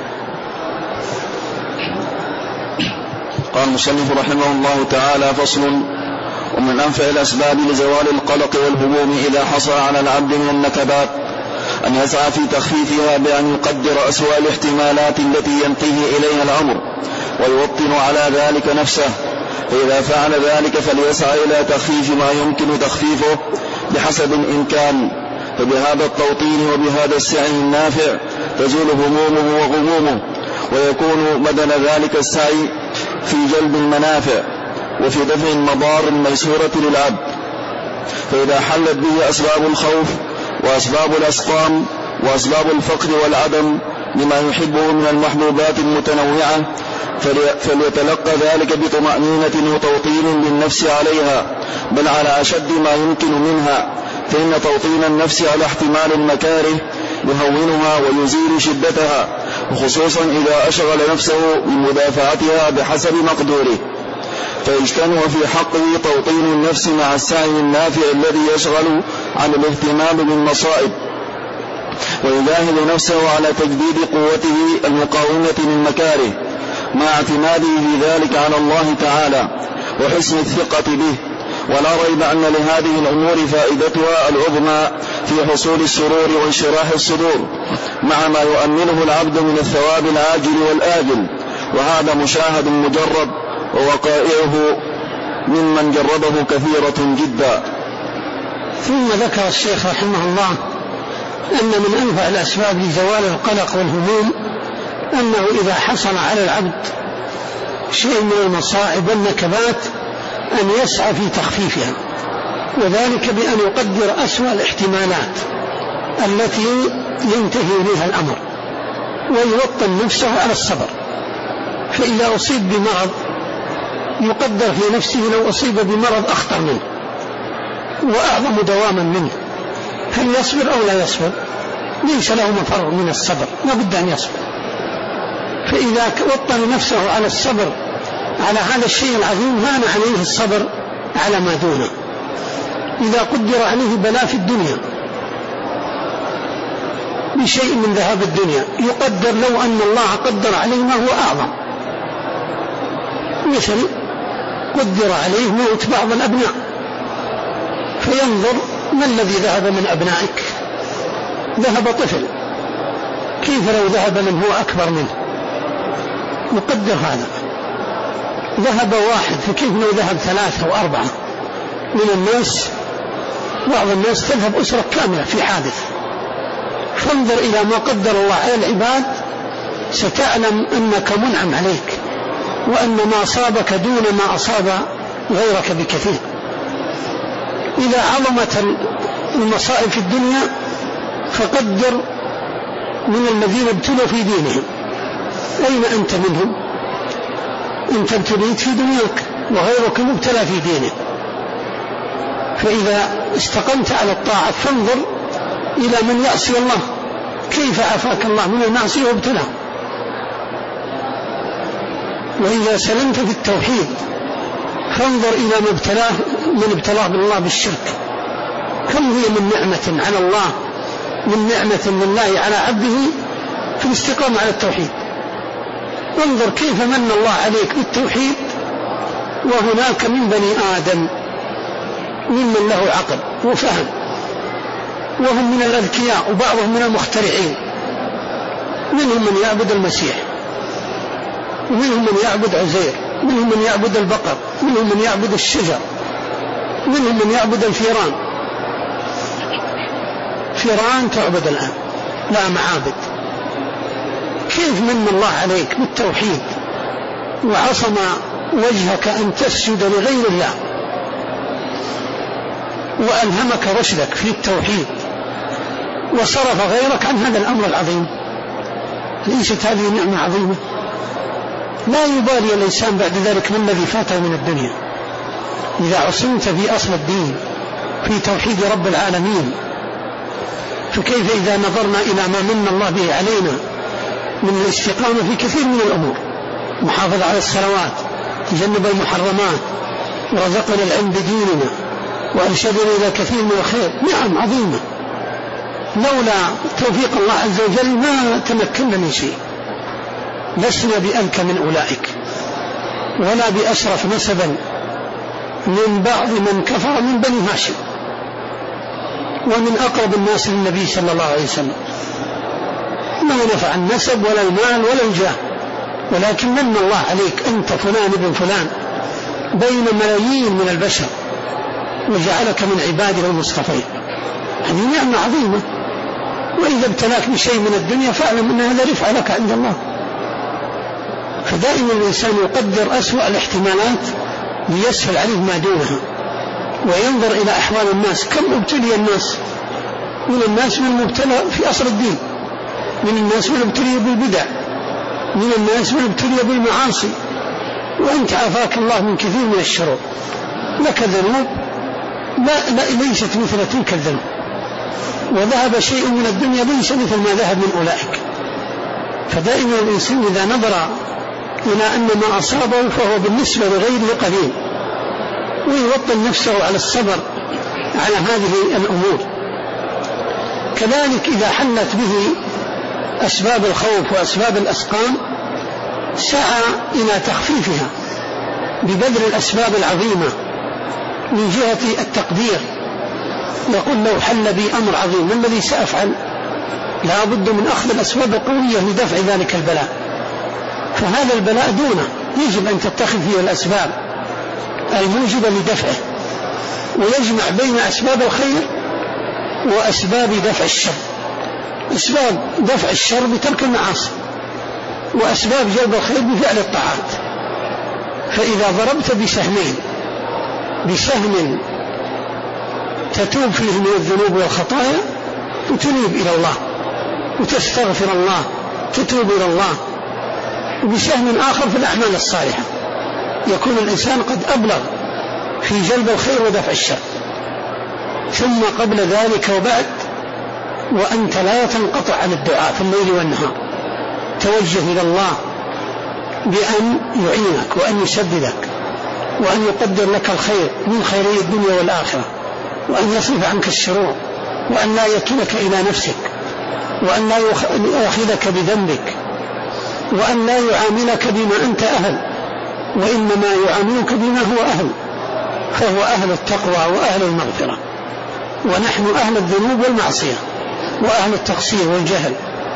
قال المصنف رحمه الله تعالى: فصل. ومن أنفع الأسباب لزوال القلق والهموم إذا حصل على العبد من النكبات أن يسعى في تخفيفها بأن يقدر أسوأ الاحتمالات التي ينتهي إليها الأمر ويوطن على ذلك نفسه، فإذا فعل ذلك فليسعى إلى تخفيف ما يمكن تخفيفه بحسب الإمكان، فبهذا التوطين وبهذا السعي النافع تزول همومه وغمومه، ويكون بدل ذلك السعي في جلب المنافع وفي دفع المضار الميسورة للعبد. فإذا حلت به أسباب الخوف وأسباب الأسقام وأسباب الفقر والعدم لما يحبه من المحبوبات المتنوعة فليتلقى ذلك بطمأنينة وتوطين للنفس عليها، بل على أشد ما يمكن منها، فإن توطين النفس على احتمال المكاره يهونها ويزيل شدتها، وخصوصا إذا أشغل نفسه بمدافعتها بحسب مقدوره. فيجتمع في حقه توطين النفس مع السعي النافع الذي يشغل عن الاهتمام بالمصائب، ويجاهد نفسه على تجديد قوته المقاومة للمكاره مع اعتماده في ذلك على الله تعالى وحسن الثقة به ولا ريب أن لهذه الأمور فائدتها العظمى في حصول السرور وانشراح الصدور مع ما يؤمنه العبد من الثواب العاجل والآجل، وهذا مشاهد مجرب ووقائعه ممن جربه كثيرة جدا. ثم ذكر الشيخ رحمه الله أن من أنفع الأسباب لزوال القلق والهموم أنه إذا حصل على العبد شيء من المصائب والنكبات أن يسعى في تخفيفها، وذلك بأن يقدر أسوأ الاحتمالات التي ينتهي إليها الأمر ويوطن نفسه على الصبر. فإذا أصيب بمرض يقدر في نفسه لو أصيب بمرض أخطر منه وأعظم دواما منه، هل يصبر أو لا يصبر؟ ليس له مفر من الصبر، لا بد أن يصبر. فإذا وطن نفسه على الصبر على هذا الشيء العظيم هان عليه الصبر على ما دونه. إذا قدر عليه بلاء في الدنيا بشيء من ذهاب الدنيا يقدر لو أن الله قدر عليه ما هو أعظم، مثل قدر عليه موت بعض الأبناء فينظر ما الذي ذهب من أبنائك؟ ذهب طفل، كيف لو ذهب من هو أكبر منه؟ يقدر هذا. ذهب واحد فكيف لو ذهب ثلاثة أو أربعة من الناس؟ بعض الناس تذهب أسرة كاملة في حادث. فانظر إلى ما قدر الله على العباد ستعلم أنك منعم عليك وأن ما أصابك دون ما أصاب غيرك بكثير. إذا عظمت المصائب في الدنيا فقدر من الذين ابتلوا في دينهم، أين أنت منهم؟ أنت ابتليت في دنياك وغيرك مبتلى في دينه. فإذا استقمت على الطاعة فانظر إلى من يعصي الله كيف عافاك الله من المعصية وابتلاه. وإذا سلمت في التوحيد فانظر إلى من ابتلاه من ابتلاه بالله بالشرك، كم هي من نعمة على الله، من نعمة لله على عبده في الاستقامة على التوحيد. انظر كيف من الله عليك بالتوحيد وهناك من بني آدم ممن له عقل وفهم وهم من الأذكياء وبعضهم من المخترعين، منهم من يعبد المسيح ومنهم من يعبد عزير، منهم من يعبد البقر، منهم من يعبد الشجر، منهم من يعبد الفيران. فيران تعبد الآن لا معابد. كيف من الله عليك بالتوحيد وعصم وجهك أن تسجد لغير الله وألهمك رشدك في التوحيد وصرف غيرك عن هذا الأمر العظيم. ليست هذه نعمة عظيمة؟ لا يبالي الإنسان بعد ذلك من الذي فاته من الدنيا. إذا عصمت في أصل الدين في توحيد رب العالمين فكيف إذا نظرنا إلى ما من الله به علينا من الاستقامة في كثير من الأمور، محافظة على الصلوات، تجنب المحرمات، ورزقنا العلم بديننا وأرشدنا إلى كثير من الخير. نعم عظيمة، لولا توفيق الله عز وجل ما تمكنا من شيء. لسنا بأذكى من أولئك ولا بأشرف نسبا من بعض من كفر من بني هاشم ومن أقرب الناس للنبي صلى الله عليه وسلم. ما نفع النسب ولا المال ولا الجاه، ولكن من الله عليك أنت فلان ابن فلان بين ملايين من البشر وجعلك من عباده المصطفين. هذه نعمة عظيمة. وإذا ابتلاك بشيء من الدنيا فاعلم أن هذا رفع لك عند الله. فدائما الإنسان يقدر أسوأ الاحتمالات ليسهل عليه ما دونها وينظر إلى أحوال الناس. كم ابتلي الناس؟ من الناس من المبتلى في أصل الدين، من الناس من ابتلي بالبدع، من الناس من ابتلي بالمعاصي، وأنت عافاك الله من كثير من الشرور. لك ذنوب لا, لا ليست مثل تلك الذنوب، وذهب شيء من الدنيا ليس مثل ما ذهب من أولئك. فدائما الإنسان إذا نظر إلى أن ما أصابه فهو بالنسبة لغيره قليل ويوطن نفسه على الصبر على هذه الأمور. كذلك إذا حلت به أسباب الخوف وأسباب الأسقام سعى إلى تخفيفها ببذل الأسباب العظيمة من جهة التقدير، يقول لو حل بي أمر عظيم ما الذي سأفعل؟ لا بد من أخذ الأسباب القوية لدفع ذلك البلاء، فهذا البلاء دونه يجب أن تتخذ فيه الأسباب الموجبة لدفعه، ويجمع بين أسباب الخير وأسباب دفع الشر. أسباب دفع الشر بترك المعاصي، وأسباب جلب الخير بفعل الطاعات. فإذا ضربت بسهمين، بسهم تتوب فيه من الذنوب والخطايا وتنيب إلى الله وتستغفر الله تتوب إلى الله، وبسهم آخر في الأعمال الصالحة، يكون الإنسان قد أبلغ في جلب الخير ودفع الشر. ثم قبل ذلك وبعد وأنت لا تنقطع عن الدعاء في الليل والنهار، توجه إلى الله بأن يعينك وأن يسددك وأن يقدر لك الخير من خيري الدنيا والآخرة، وأن يصرف عنك الشرور، وأن لا يكلك إلى نفسك، وأن لا يأخذك بذنبك، وأن لا يعاملك بما أنت أهل، وإنما يعاملك بما هو أهل، فهو أهل التقوى وأهل المغفرة، ونحن أهل الذنوب والمعصية وأهل التقصير والجهل.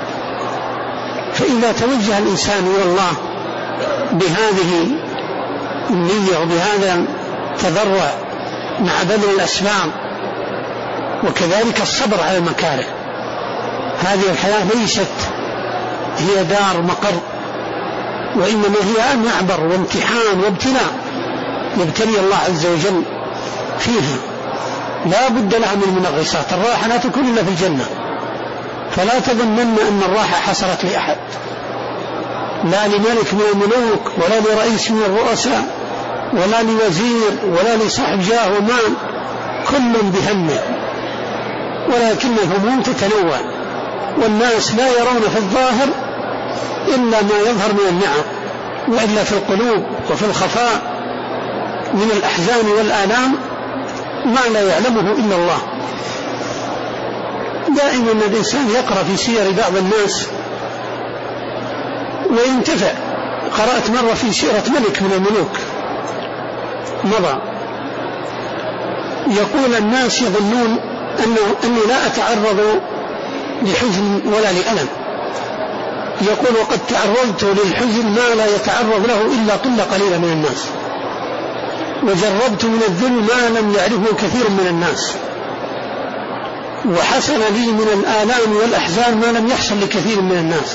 فإذا توجه الإنسان إلى الله بهذه النية وبهذا التضرع مع بذل الأسباب وكذلك الصبر على المكاره، هذه الحياة ليست هي دار مقر، وإنما هي معبر وامتحان وابتلاء يبتلي الله عز وجل فيها، لا بد لها من المنغصات. الراحة لا تكون إلا في الجنة، فلا تظنن أن الراحة حصلت لأحد، لا لملك من الملوك ولا لرئيس من الرؤساء ولا لوزير ولا لصاحب جاه ومال، كل بهمه، ولكن الهموم تتنوع، والناس لا يرون في الظاهر إلا ما يظهر من النعم، وإلا في القلوب وفي الخفاء من الأحزان والآلام ما لا يعلمه إلا الله. دائما الإنسان يقرأ في سير بعض الناس وينتفع. قرأت مرة في سيرة ملك من الملوك مضى، يقول الناس يظنون أنه أني لا أتعرض لحزن ولا لألم، يقول وقد تعرضت للحزن ما لا يتعرض له إلا قلة قليلة من الناس، وجربت من الذل ما لم يعرفه كثير من الناس، وحصل لي من الآلام والأحزان ما لم يحصل لكثير من الناس.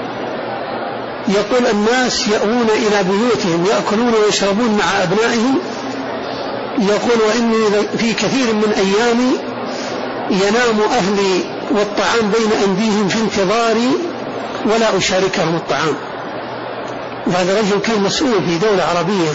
يقول الناس يأوون إلى بيوتهم يأكلون ويشربون مع أبنائهم، يقول وإني في كثير من أيامي ينام أهلي والطعام بين أيديهم في انتظاري ولا أشاركهم الطعام. وهذا رجل كان مسؤول في دولة عربية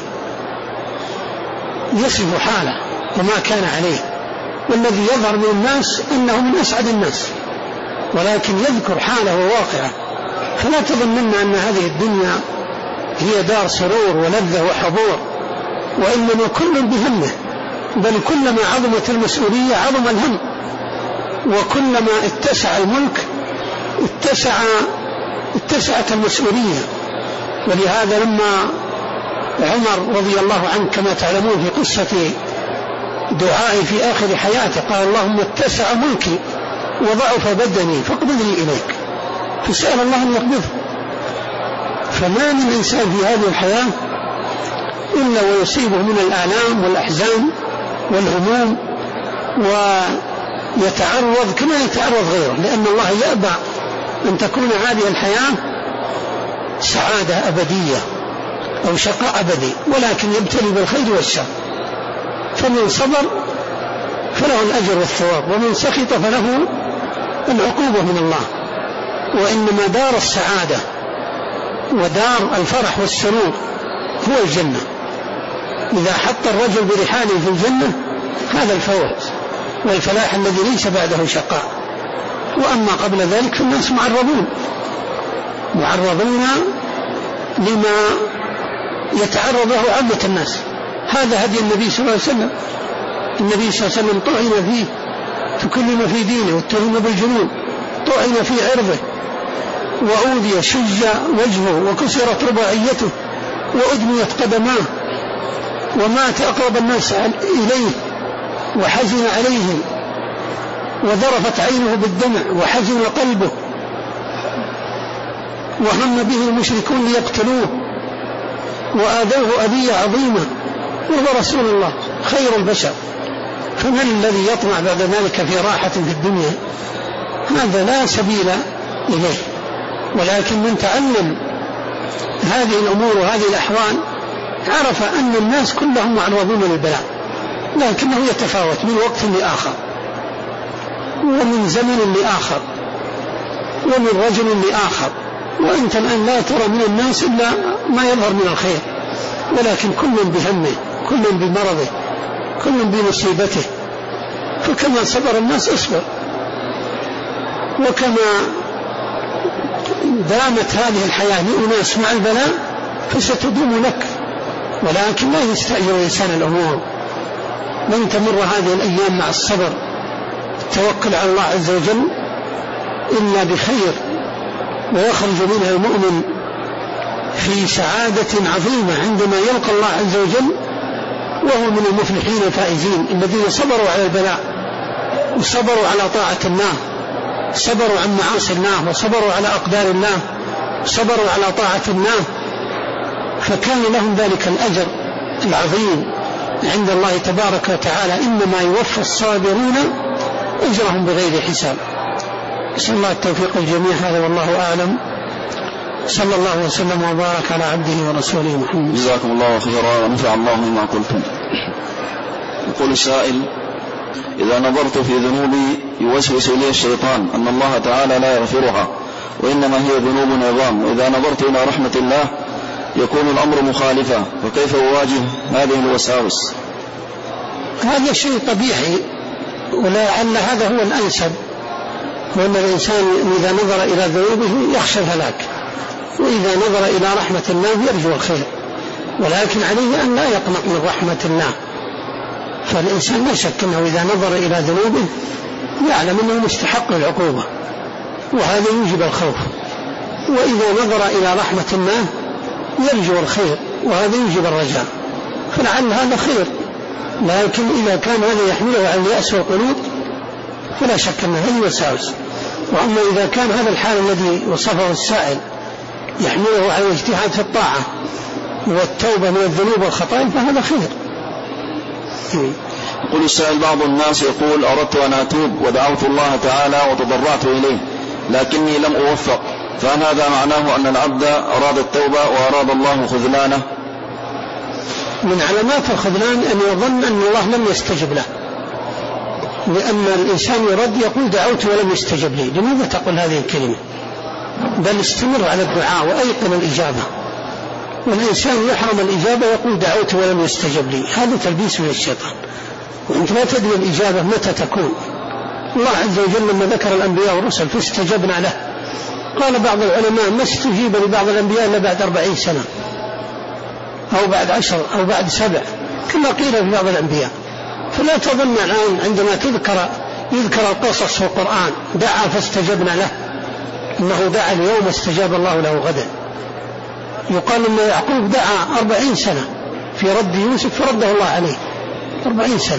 يصف حاله وما كان عليه، والذي يظهر من الناس أنه من أسعد الناس، ولكن يذكر حاله وواقعه. فلا تظنن أن هذه الدنيا هي دار سرور ولذة وحضور، وإنما كل بهمه، بل كلما عظمت المسؤولية عظم الهم، وكلما اتسع الملك اتسع اتسعت المسؤولية. ولهذا لما عمر رضي الله عنه كما تعلمون في قصة دعائي في آخر حياته قال اللهم اتسع ملكي وضعف بدني فاقبضني إليك، فسأل الله أن يقبضه. فما من إنسان في هذه الحياة إلا ويصيبه من الآلام والأحزان والهموم، ويتعرض كما يتعرض غيره، لأن الله يأبى أن تكون هذه الحياة سعادة أبدية أو شقاء أبدي، ولكن يبتلي بالخير والشر، فمن صبر فله الأجر والثواب، ومن سخط فله العقوبة من الله. وإنما دار السعادة ودار الفرح والسرور هو الجنة. إذا حط الرجل برحاله في الجنة هذا الفوز والفلاح الذي ليس بعده شقاء. وأما قبل ذلك فالناس معرضون معرضون لما يتعرض له عامة الناس. هذا هدي النبي صلى الله عليه وسلم. النبي صلى الله عليه وسلم طعن فيه، تكلم في دينه واتهم بالجنون، طعن في عرضه وأوذي، شج وجهه وكسرت رباعيته وأدميت قدماه، ومات أقرب الناس إليه وحزن عليهم وذرفت عينه بالدمع وحزن قلبه وهم به المشركون ليقتلوه وآذوه أذية عظيمة وهو رسول الله خير البشر، فمن الذي يطمع بعد ذلك في راحة في الدنيا؟ هذا لا سبيل إليه. ولكن من تعلم هذه الأمور وهذه الأحوال عرف أن الناس كلهم معرضون للبلاء، لكنه يتفاوت من وقت لآخر ومن زمن لآخر ومن رجل لآخر. وأنت الآن لا ترى من الناس إلا ما يظهر من الخير، ولكن كل بهمه، كل بمرضه، كل بمصيبته، فكما صبر الناس اصبر، وكما دامت هذه الحياة لأناس مع البلاء فستدوم لك. ولكن لا يستعجل الإنسان الأمور، لن تمر هذه الأيام مع الصبر التوكل على الله عز وجل إلا بخير، ويخرج منها المؤمن في سعادة عظيمة عندما يلقى الله عز وجل وهو من المفلحين الفائزين الذين صبروا على البلاء وصبروا على طاعة الله، صبروا عن معاصي الله وصبروا على أقدار الله وصبروا على طاعة الله، فكان لهم ذلك الأجر العظيم عند الله تبارك وتعالى. إنما يوفى الصابرون أجرهم بغير حساب. نسأل الله التوفيق الجميع. هذا والله أعلم. صلى الله وسلم وبارك على عبده ورسوله محمد. جزاكم الله خيرا ونفع الله بما قلتم. يقول السائل: إذا نظرت في ذنوبي يوسوس لي الشيطان أن الله تعالى لا يغفرها وإنما هي ذنوب عظام، وإذا نظرت إلى رحمة الله يكون الأمر مخالفا، فكيف أواجه هذه الوساوس؟ هذا شيء طبيعي، ولعل هذا هو الأنسب، وأن الإنسان إذا نظر إلى ذنوبه يخشى الهلاك، وإذا نظر إلى رحمة الله يرجو الخير، ولكن عليه أن لا يقنط من رحمة الله. فالإنسان لا شك أنه إذا نظر إلى ذنوبه يعلم أنه مستحق العقوبة، وهذا يوجب الخوف، وإذا نظر إلى رحمة الله يرجو الخير، وهذا يوجب الرجاء، فلعل هذا خير. لكن إذا كان هذا يحمله على اليأس والقنوط فلا شك أن هذه وساوس. وأما إذا كان هذا الحال الذي وصفه السائل يحمله على الاجتهاد في الطاعة والتوبة من الذنوب والخطايا فهذا خير. يقول السائل: بعض الناس يقول أردت أن أتوب ودعوت الله تعالى وتضرعت إليه لكني لم أوفق، فهل هذا معناه أن العبد أراد التوبة وأراد الله خذلانه؟ من علامات الخذلان أن يظن أن الله لم يستجب له، لأن الإنسان يرد يقول دعوت ولم يستجب لي. لماذا تقول هذه الكلمة؟ بل استمر على الدعاء وأيقن الإجابة. والإنسان يحرم الإجابة يقول دعوت ولم يستجب لي، هذا تلبيس من الشيطان، وأنت لا تدري الإجابة متى تكون. الله عز وجل لما ذكر الأنبياء والرسل فاستجبنا له، قال بعض العلماء ما استجيب لبعض الأنبياء إلا بعد أربعين سنة أو بعد عشر أو بعد سبع، كما قيل في بعض الأنبياء. فلا تظن الآن عندما تذكر يذكر القصص في القرآن دعا فاستجبنا له أنه دعا اليوم استجاب الله له غدا. يقال أن يعقوب دعا أربعين سنة في رد يوسف فرده الله عليه أربعين سنة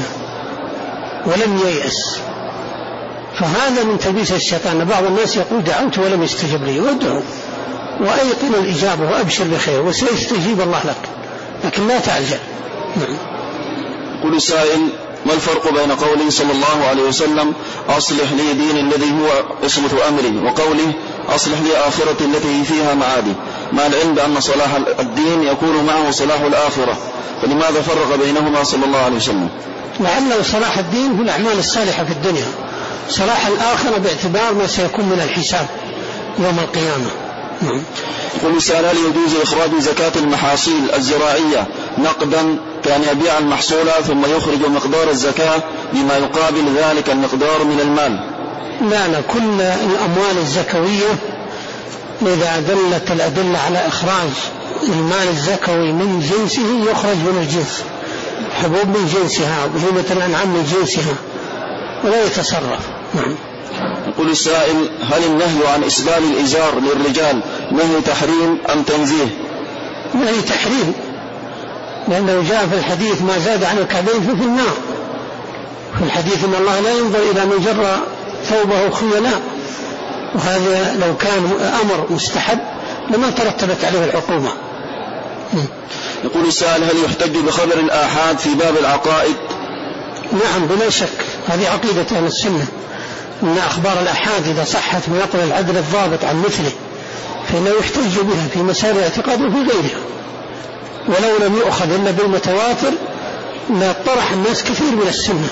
ولم ييأس. فهذا من تلبيس الشيطان. بعض الناس يقول دعوت ولم يستجب لي، وادعو وأيقن الإجابة وأبشر بخير وسيستجيب الله لك، لكن لا تعجل. نعم. يقول السائل: ما الفرق بين قوله صلى الله عليه وسلم أصلح لي ديني الذي هو عصمة أمري وقوله أصلح لي آخرتي التي فيها معادي، مع العلم بأن صلاح الدين يكون معه صلاح الآخرة، فلماذا فرق بينهما صلى الله عليه وسلم؟ لعله صلاح الدين هو الأعمال الصالحة في الدنيا، صلاح الآخرة باعتبار ما سيكون من الحساب يوم القيامة. نعم. يقول السائل: هل يجوز إخراج زكاة المحاصيل الزراعية نقدا كان يبيع المحصول ثم يخرج مقدار الزكاة بما يقابل ذلك المقدار من المال؟ لا لا، كل الأموال الزكوية إذا دلت الأدلة على إخراج المال الزكوي من جنسه يخرج من الجنس، حبوب من جنسها، بهيمة الأنعام من جنسها، ولا يتصرف. نعم. يقول السائل: هل النهي عن إسبال الإزار للرجال نهي تحريم أم تنزيه؟ نهي تحريم، لأنه جاء في الحديث ما زاد عن الكعبين ففي النار. في الحديث إن الله لا ينظر إلى من جر ثوبه خيلاء، وهذا لو كان أمر مستحب لما ترتبت عليه العقوبة. يقول السائل: هل يحتج بخبر الآحاد في باب العقائد؟ نعم بلا شك، هذه عقيدة أهل السنة، أن أخبار الآحاد إذا صحت من نقل العدل الضابط عن مثله فإنه يحتج بها في مسائل الاعتقاد وفي غيرها، ولو لم يؤخذ إلا بالمتواتر لطرح الناس كثير من السنة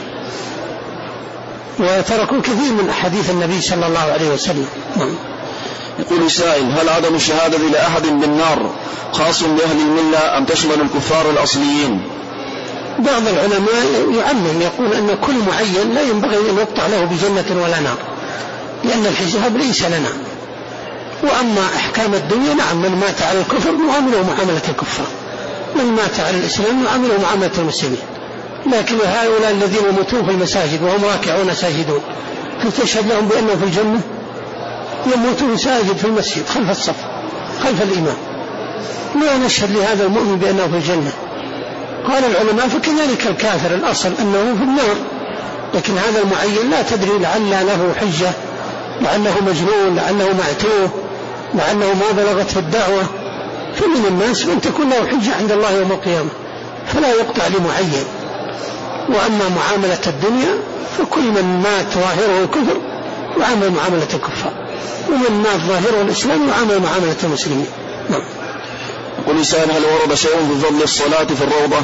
وتركوا كثير من أحاديث النبي صلى الله عليه وسلم. يقول السائل: هل عدم الشهادة لأحد بالنار خاص بأهل الملة أم تشمل الكفار الأصليين؟ بعض العلماء يعلم يقول أن كل معين لا ينبغي أن يقطع له بجنة ولا نار، لأن الحساب ليس لنا. وأما أحكام الدنيا نعم، من مات على الكفر نعامله معاملة الكفار، من مات على الإسلام نعامله معاملة المسلمين. لكن هؤلاء الذين يموتون في المساجد وهم راكعون ساجدون هل تشهد لهم بأنه في الجنة؟ يموتون ساجد في المسجد خلف الصف خلف الإمام، لا نشهد لهذا المؤمن بأنه في الجنة. قال العلماء: فكذلك الكافر الأصل أنه في النار، لكن هذا المعين لا تدري، لعل له حجة، لعله مجنون، لعله معتوه، لعله ما بلغت في الدعوة. فمن الناس من تكون له حجة عند الله يوم القيامة، فلا يقطع لمعين. وأما معاملة الدنيا فكل من مات ظاهره الكفر يعامل معاملة الكفار، ومن مات ظاهره الإسلام يعامل معاملة المسلمين. نعم. يقول الإنسان: هل ورد شيء في فضل الصلاة في الروضة؟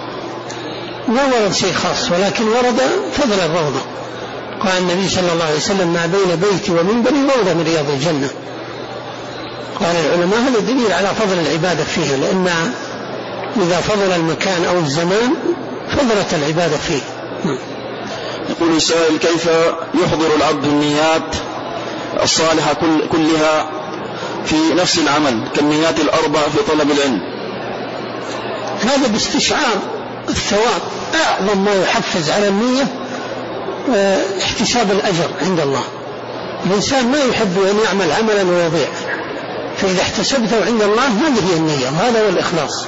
ما ورد شيء خاص، ولكن ورد فضل الروضة. قال النبي صلى الله عليه وسلم: ما بين بيتي ومنبري روضة من رياض الجنة. قال العلماء: هذا دليل على فضل العبادة فيها، لأن إذا فضل المكان أو الزمان فضلت العبادة فيه. يقول السائل: كيف يحضر العبد النيات الصالحة كل كلها في نفس العمل كالنيات الأربع في طلب العلم؟ هذا باستشعار الثواب. أعظم ما يحفز على النية احتساب الأجر عند الله. الإنسان ما يحب أن يعمل عملا ويضيع، فإذا احتسبته عند الله هذه هي النية، هذا هو الإخلاص.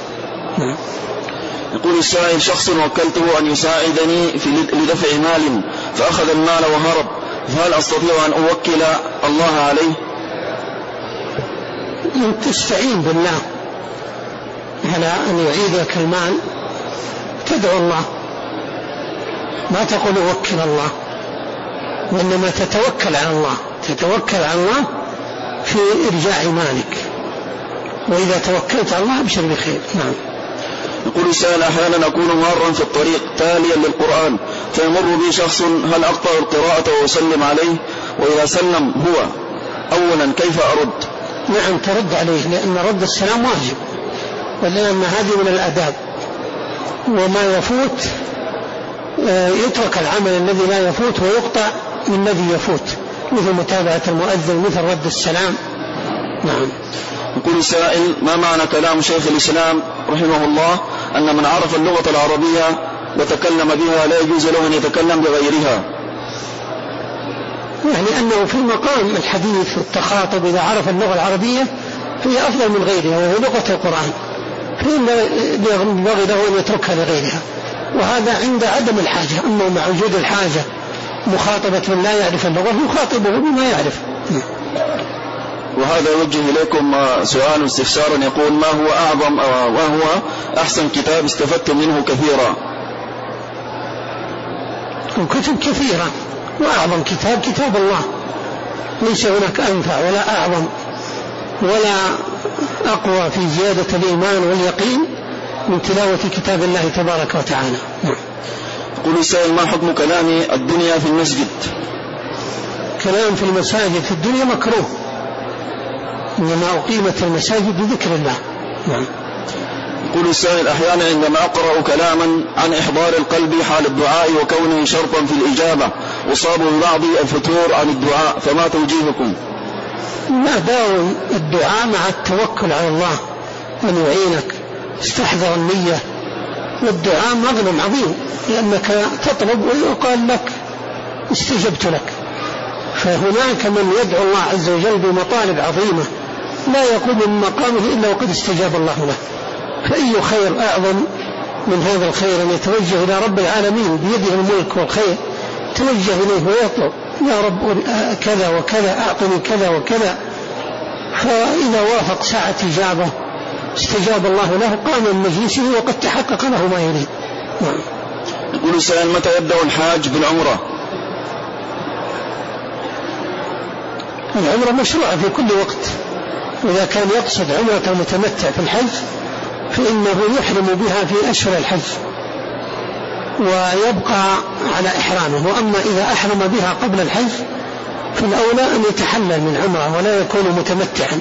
يقول السائل: شخص وكلته أن يساعدني في لدفع مال فأخذ المال وهرب، فهل أستطيع أن أوكل الله عليه؟ أن تستعين بالله على أن يعيدك المال، تدعو الله، ما تقول وكل الله، وإنما تتوكل على الله، تتوكل على الله في إرجاع مالك، وإذا توكلت على الله أبشر بخير. نعم. يقول السائل: أحيانا أكون مارا في الطريق تاليا للقرآن فيمر بي شخص، هل أقطع القراءة وأسلم عليه؟ وإذا سلم هو أولا كيف أرد؟ نعم ترد عليه، لأن رد السلام واجب، ولأن هذه من الأداب. وما يفوت يترك العمل الذي لا يفوت ويقطع من الذي يفوت، مثل متابعة المؤذن، مثل رد السلام. نعم. يقول السائل: ما معنى كلام شيخ الإسلام رحمه الله أن من عرف اللغة العربية وتكلم بها لا يجوز له أن يتكلم بغيرها؟ يعني أنه في مقام الحديث والتخاطب إذا عرف اللغة العربية فهي أفضل من غيرها، وهي لغة القرآن، فإن ينبغي له أن يتركها لغيرها، وهذا عند عدم الحاجة. أما مع وجود الحاجة مخاطبة من لا يعرف اللغة يخاطبه بما يعرف. وهذا يوجه إليكم سؤال استفسارا يقول: ما هو أعظم وهو أحسن كتاب استفدتم منه كثيرا؟ الكتب كثيرة، وأعظم كتاب كتاب الله، ليس هناك أنفع ولا أعظم ولا أقوى في زيادة الإيمان واليقين من تلاوة كتاب الله تبارك وتعالى. يقول السائل: ما حكم كلام الدنيا في المسجد؟ كلام في المساجد في الدنيا مكروه، إنما أقيمت المساجد بذكر الله. نعم. يقول السائل: أحيانا عندما أقرأ كلاما عن إحضار القلب حال الدعاء وكونه شرطا في الإجابة أصاب ببعض الفتور عن الدعاء، فما توجيهكم؟ ما داوم الدعاء مع التوكل على الله أن يعينك، استحضر النية، والدعاء مغنم عظيم، لأنك تطلب ويقال لك استجبت لك. فهناك من يدعو الله عز وجل بمطالب عظيمة لا يقوم من مقامه إلا وقد استجاب الله له، فأي خير أعظم من هذا الخير أن يتوجه إلى رب العالمين بيده الملك والخير، توجه إليه ويطلب يا رب كذا وكذا أعطني كذا وكذا، فإذا وافق ساعة إجابة استجاب الله له قام من مجلسه وقد تحقق له ما يريد. نعم. يقول سائل متى يبدأ الحاج بالعمرة؟ العمرة مشروعة في كل وقت، وإذا كان يقصد عمرة المتمتع في الحج فإنه يحرم بها في أشهر الحج ويبقى على إحرامه، وأما إذا أحرم بها قبل الحج فالأولى أن يتحلل من عمره ولا يكون متمتعا.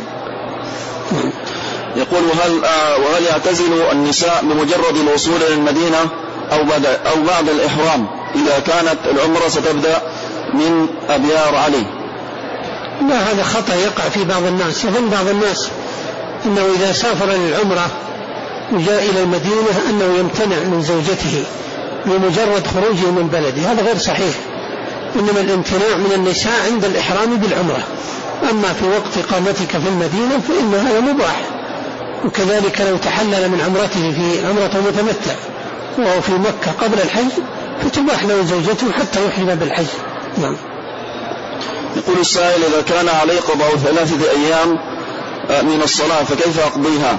يقول وهل, وهل يعتزل النساء بمجرد الوصول إلى المدينة أو بعد, أو بعد الإحرام إذا كانت العمرة ستبدأ من أبيار علي؟ لا، هذا خطأ يقع في بعض الناس. يظن بعض الناس أنه إذا سافر للعمرة وجاء إلى المدينة أنه يمتنع من زوجته بمجرد خروجه من بلده، هذا غير صحيح. إنما الامتناع من النساء عند الإحرام بالعمرة، أما في وقت إقامتك في المدينة فإن هذا مباح. وكذلك لو تحلل من عمرته في عمرة المتمتع وهو في مكة قبل الحج فتباح له زوجته حتى يحرم بالحج. نعم. يقول السائل إذا كان علي قضاء ثلاثة أيام من الصلاة فكيف أقضيها؟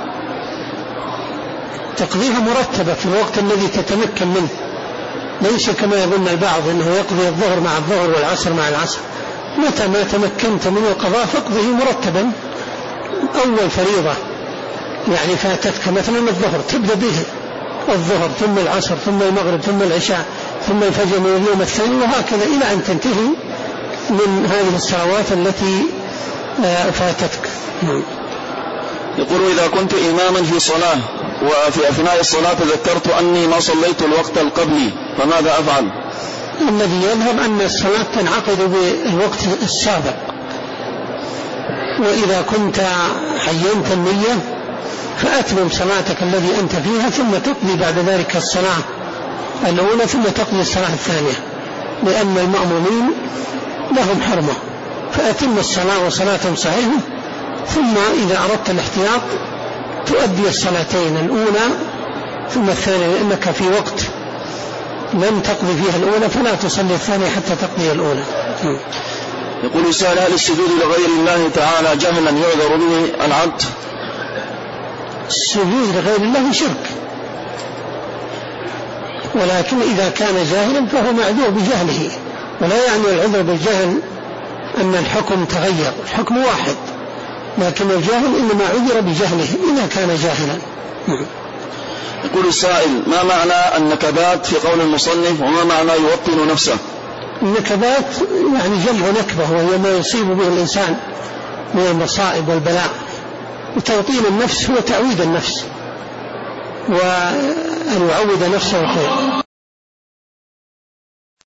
تقضيها مرتبة في الوقت الذي تتمكن منه، ليس كما يظن البعض أنه يقضي الظهر مع الظهر والعصر مع العصر. متى ما تمكنت من القضاء فاقضيه مرتبا. أول فريضة يعني فاتتك مثلا الظهر تبدأ به الظهر ثم العصر ثم المغرب ثم العشاء ثم الفجر من اليوم الثاني، وهكذا إلى أن تنتهي من هذه الصلوات التي فاتتك. يقول إذا كنت إماما في صلاة وفي أثناء الصلاة تذكرت أني ما صليت الوقت القبلي فماذا أفعل؟ الذي يظهر أن الصلاة تنعقد بالوقت السابق، وإذا كنت عينت النية فأتمم صلاتك الذي أنت فيها ثم تقضي بعد ذلك الصلاة الأولى ثم تقضي الصلاة الثانية، لأن المأمومين لهم حرمة، فأتم الصلاة وصلاة صحيحة، ثم إذا أردت الاحتياط تؤدي الصلاتين الأولى ثم الثانية، لأنك في وقت لم تقضي فيها الأولى فلا تصلي الثانية حتى تقضي الأولى. يقول سائل هل السجود لغير الله تعالى جهلا يعذر به العبد؟ السجود لغير الله شرك، ولكن إذا كان جاهلا فهو معذور بجهله، ولا يعني العذر بالجهل أن الحكم تغير، الحكم واحد، لكن الجاهل إنما عذر بجهله إذا كان جاهلا. يقول السائل ما معنى النكبات في قول المصنف وما معنى يوطن نفسه؟ النكبات يعني جمع نكبة، وهي ما يصيب به الإنسان من المصائب والبلاء، وتوطين النفس هو تعويد النفس وأن يعود نفسه خير.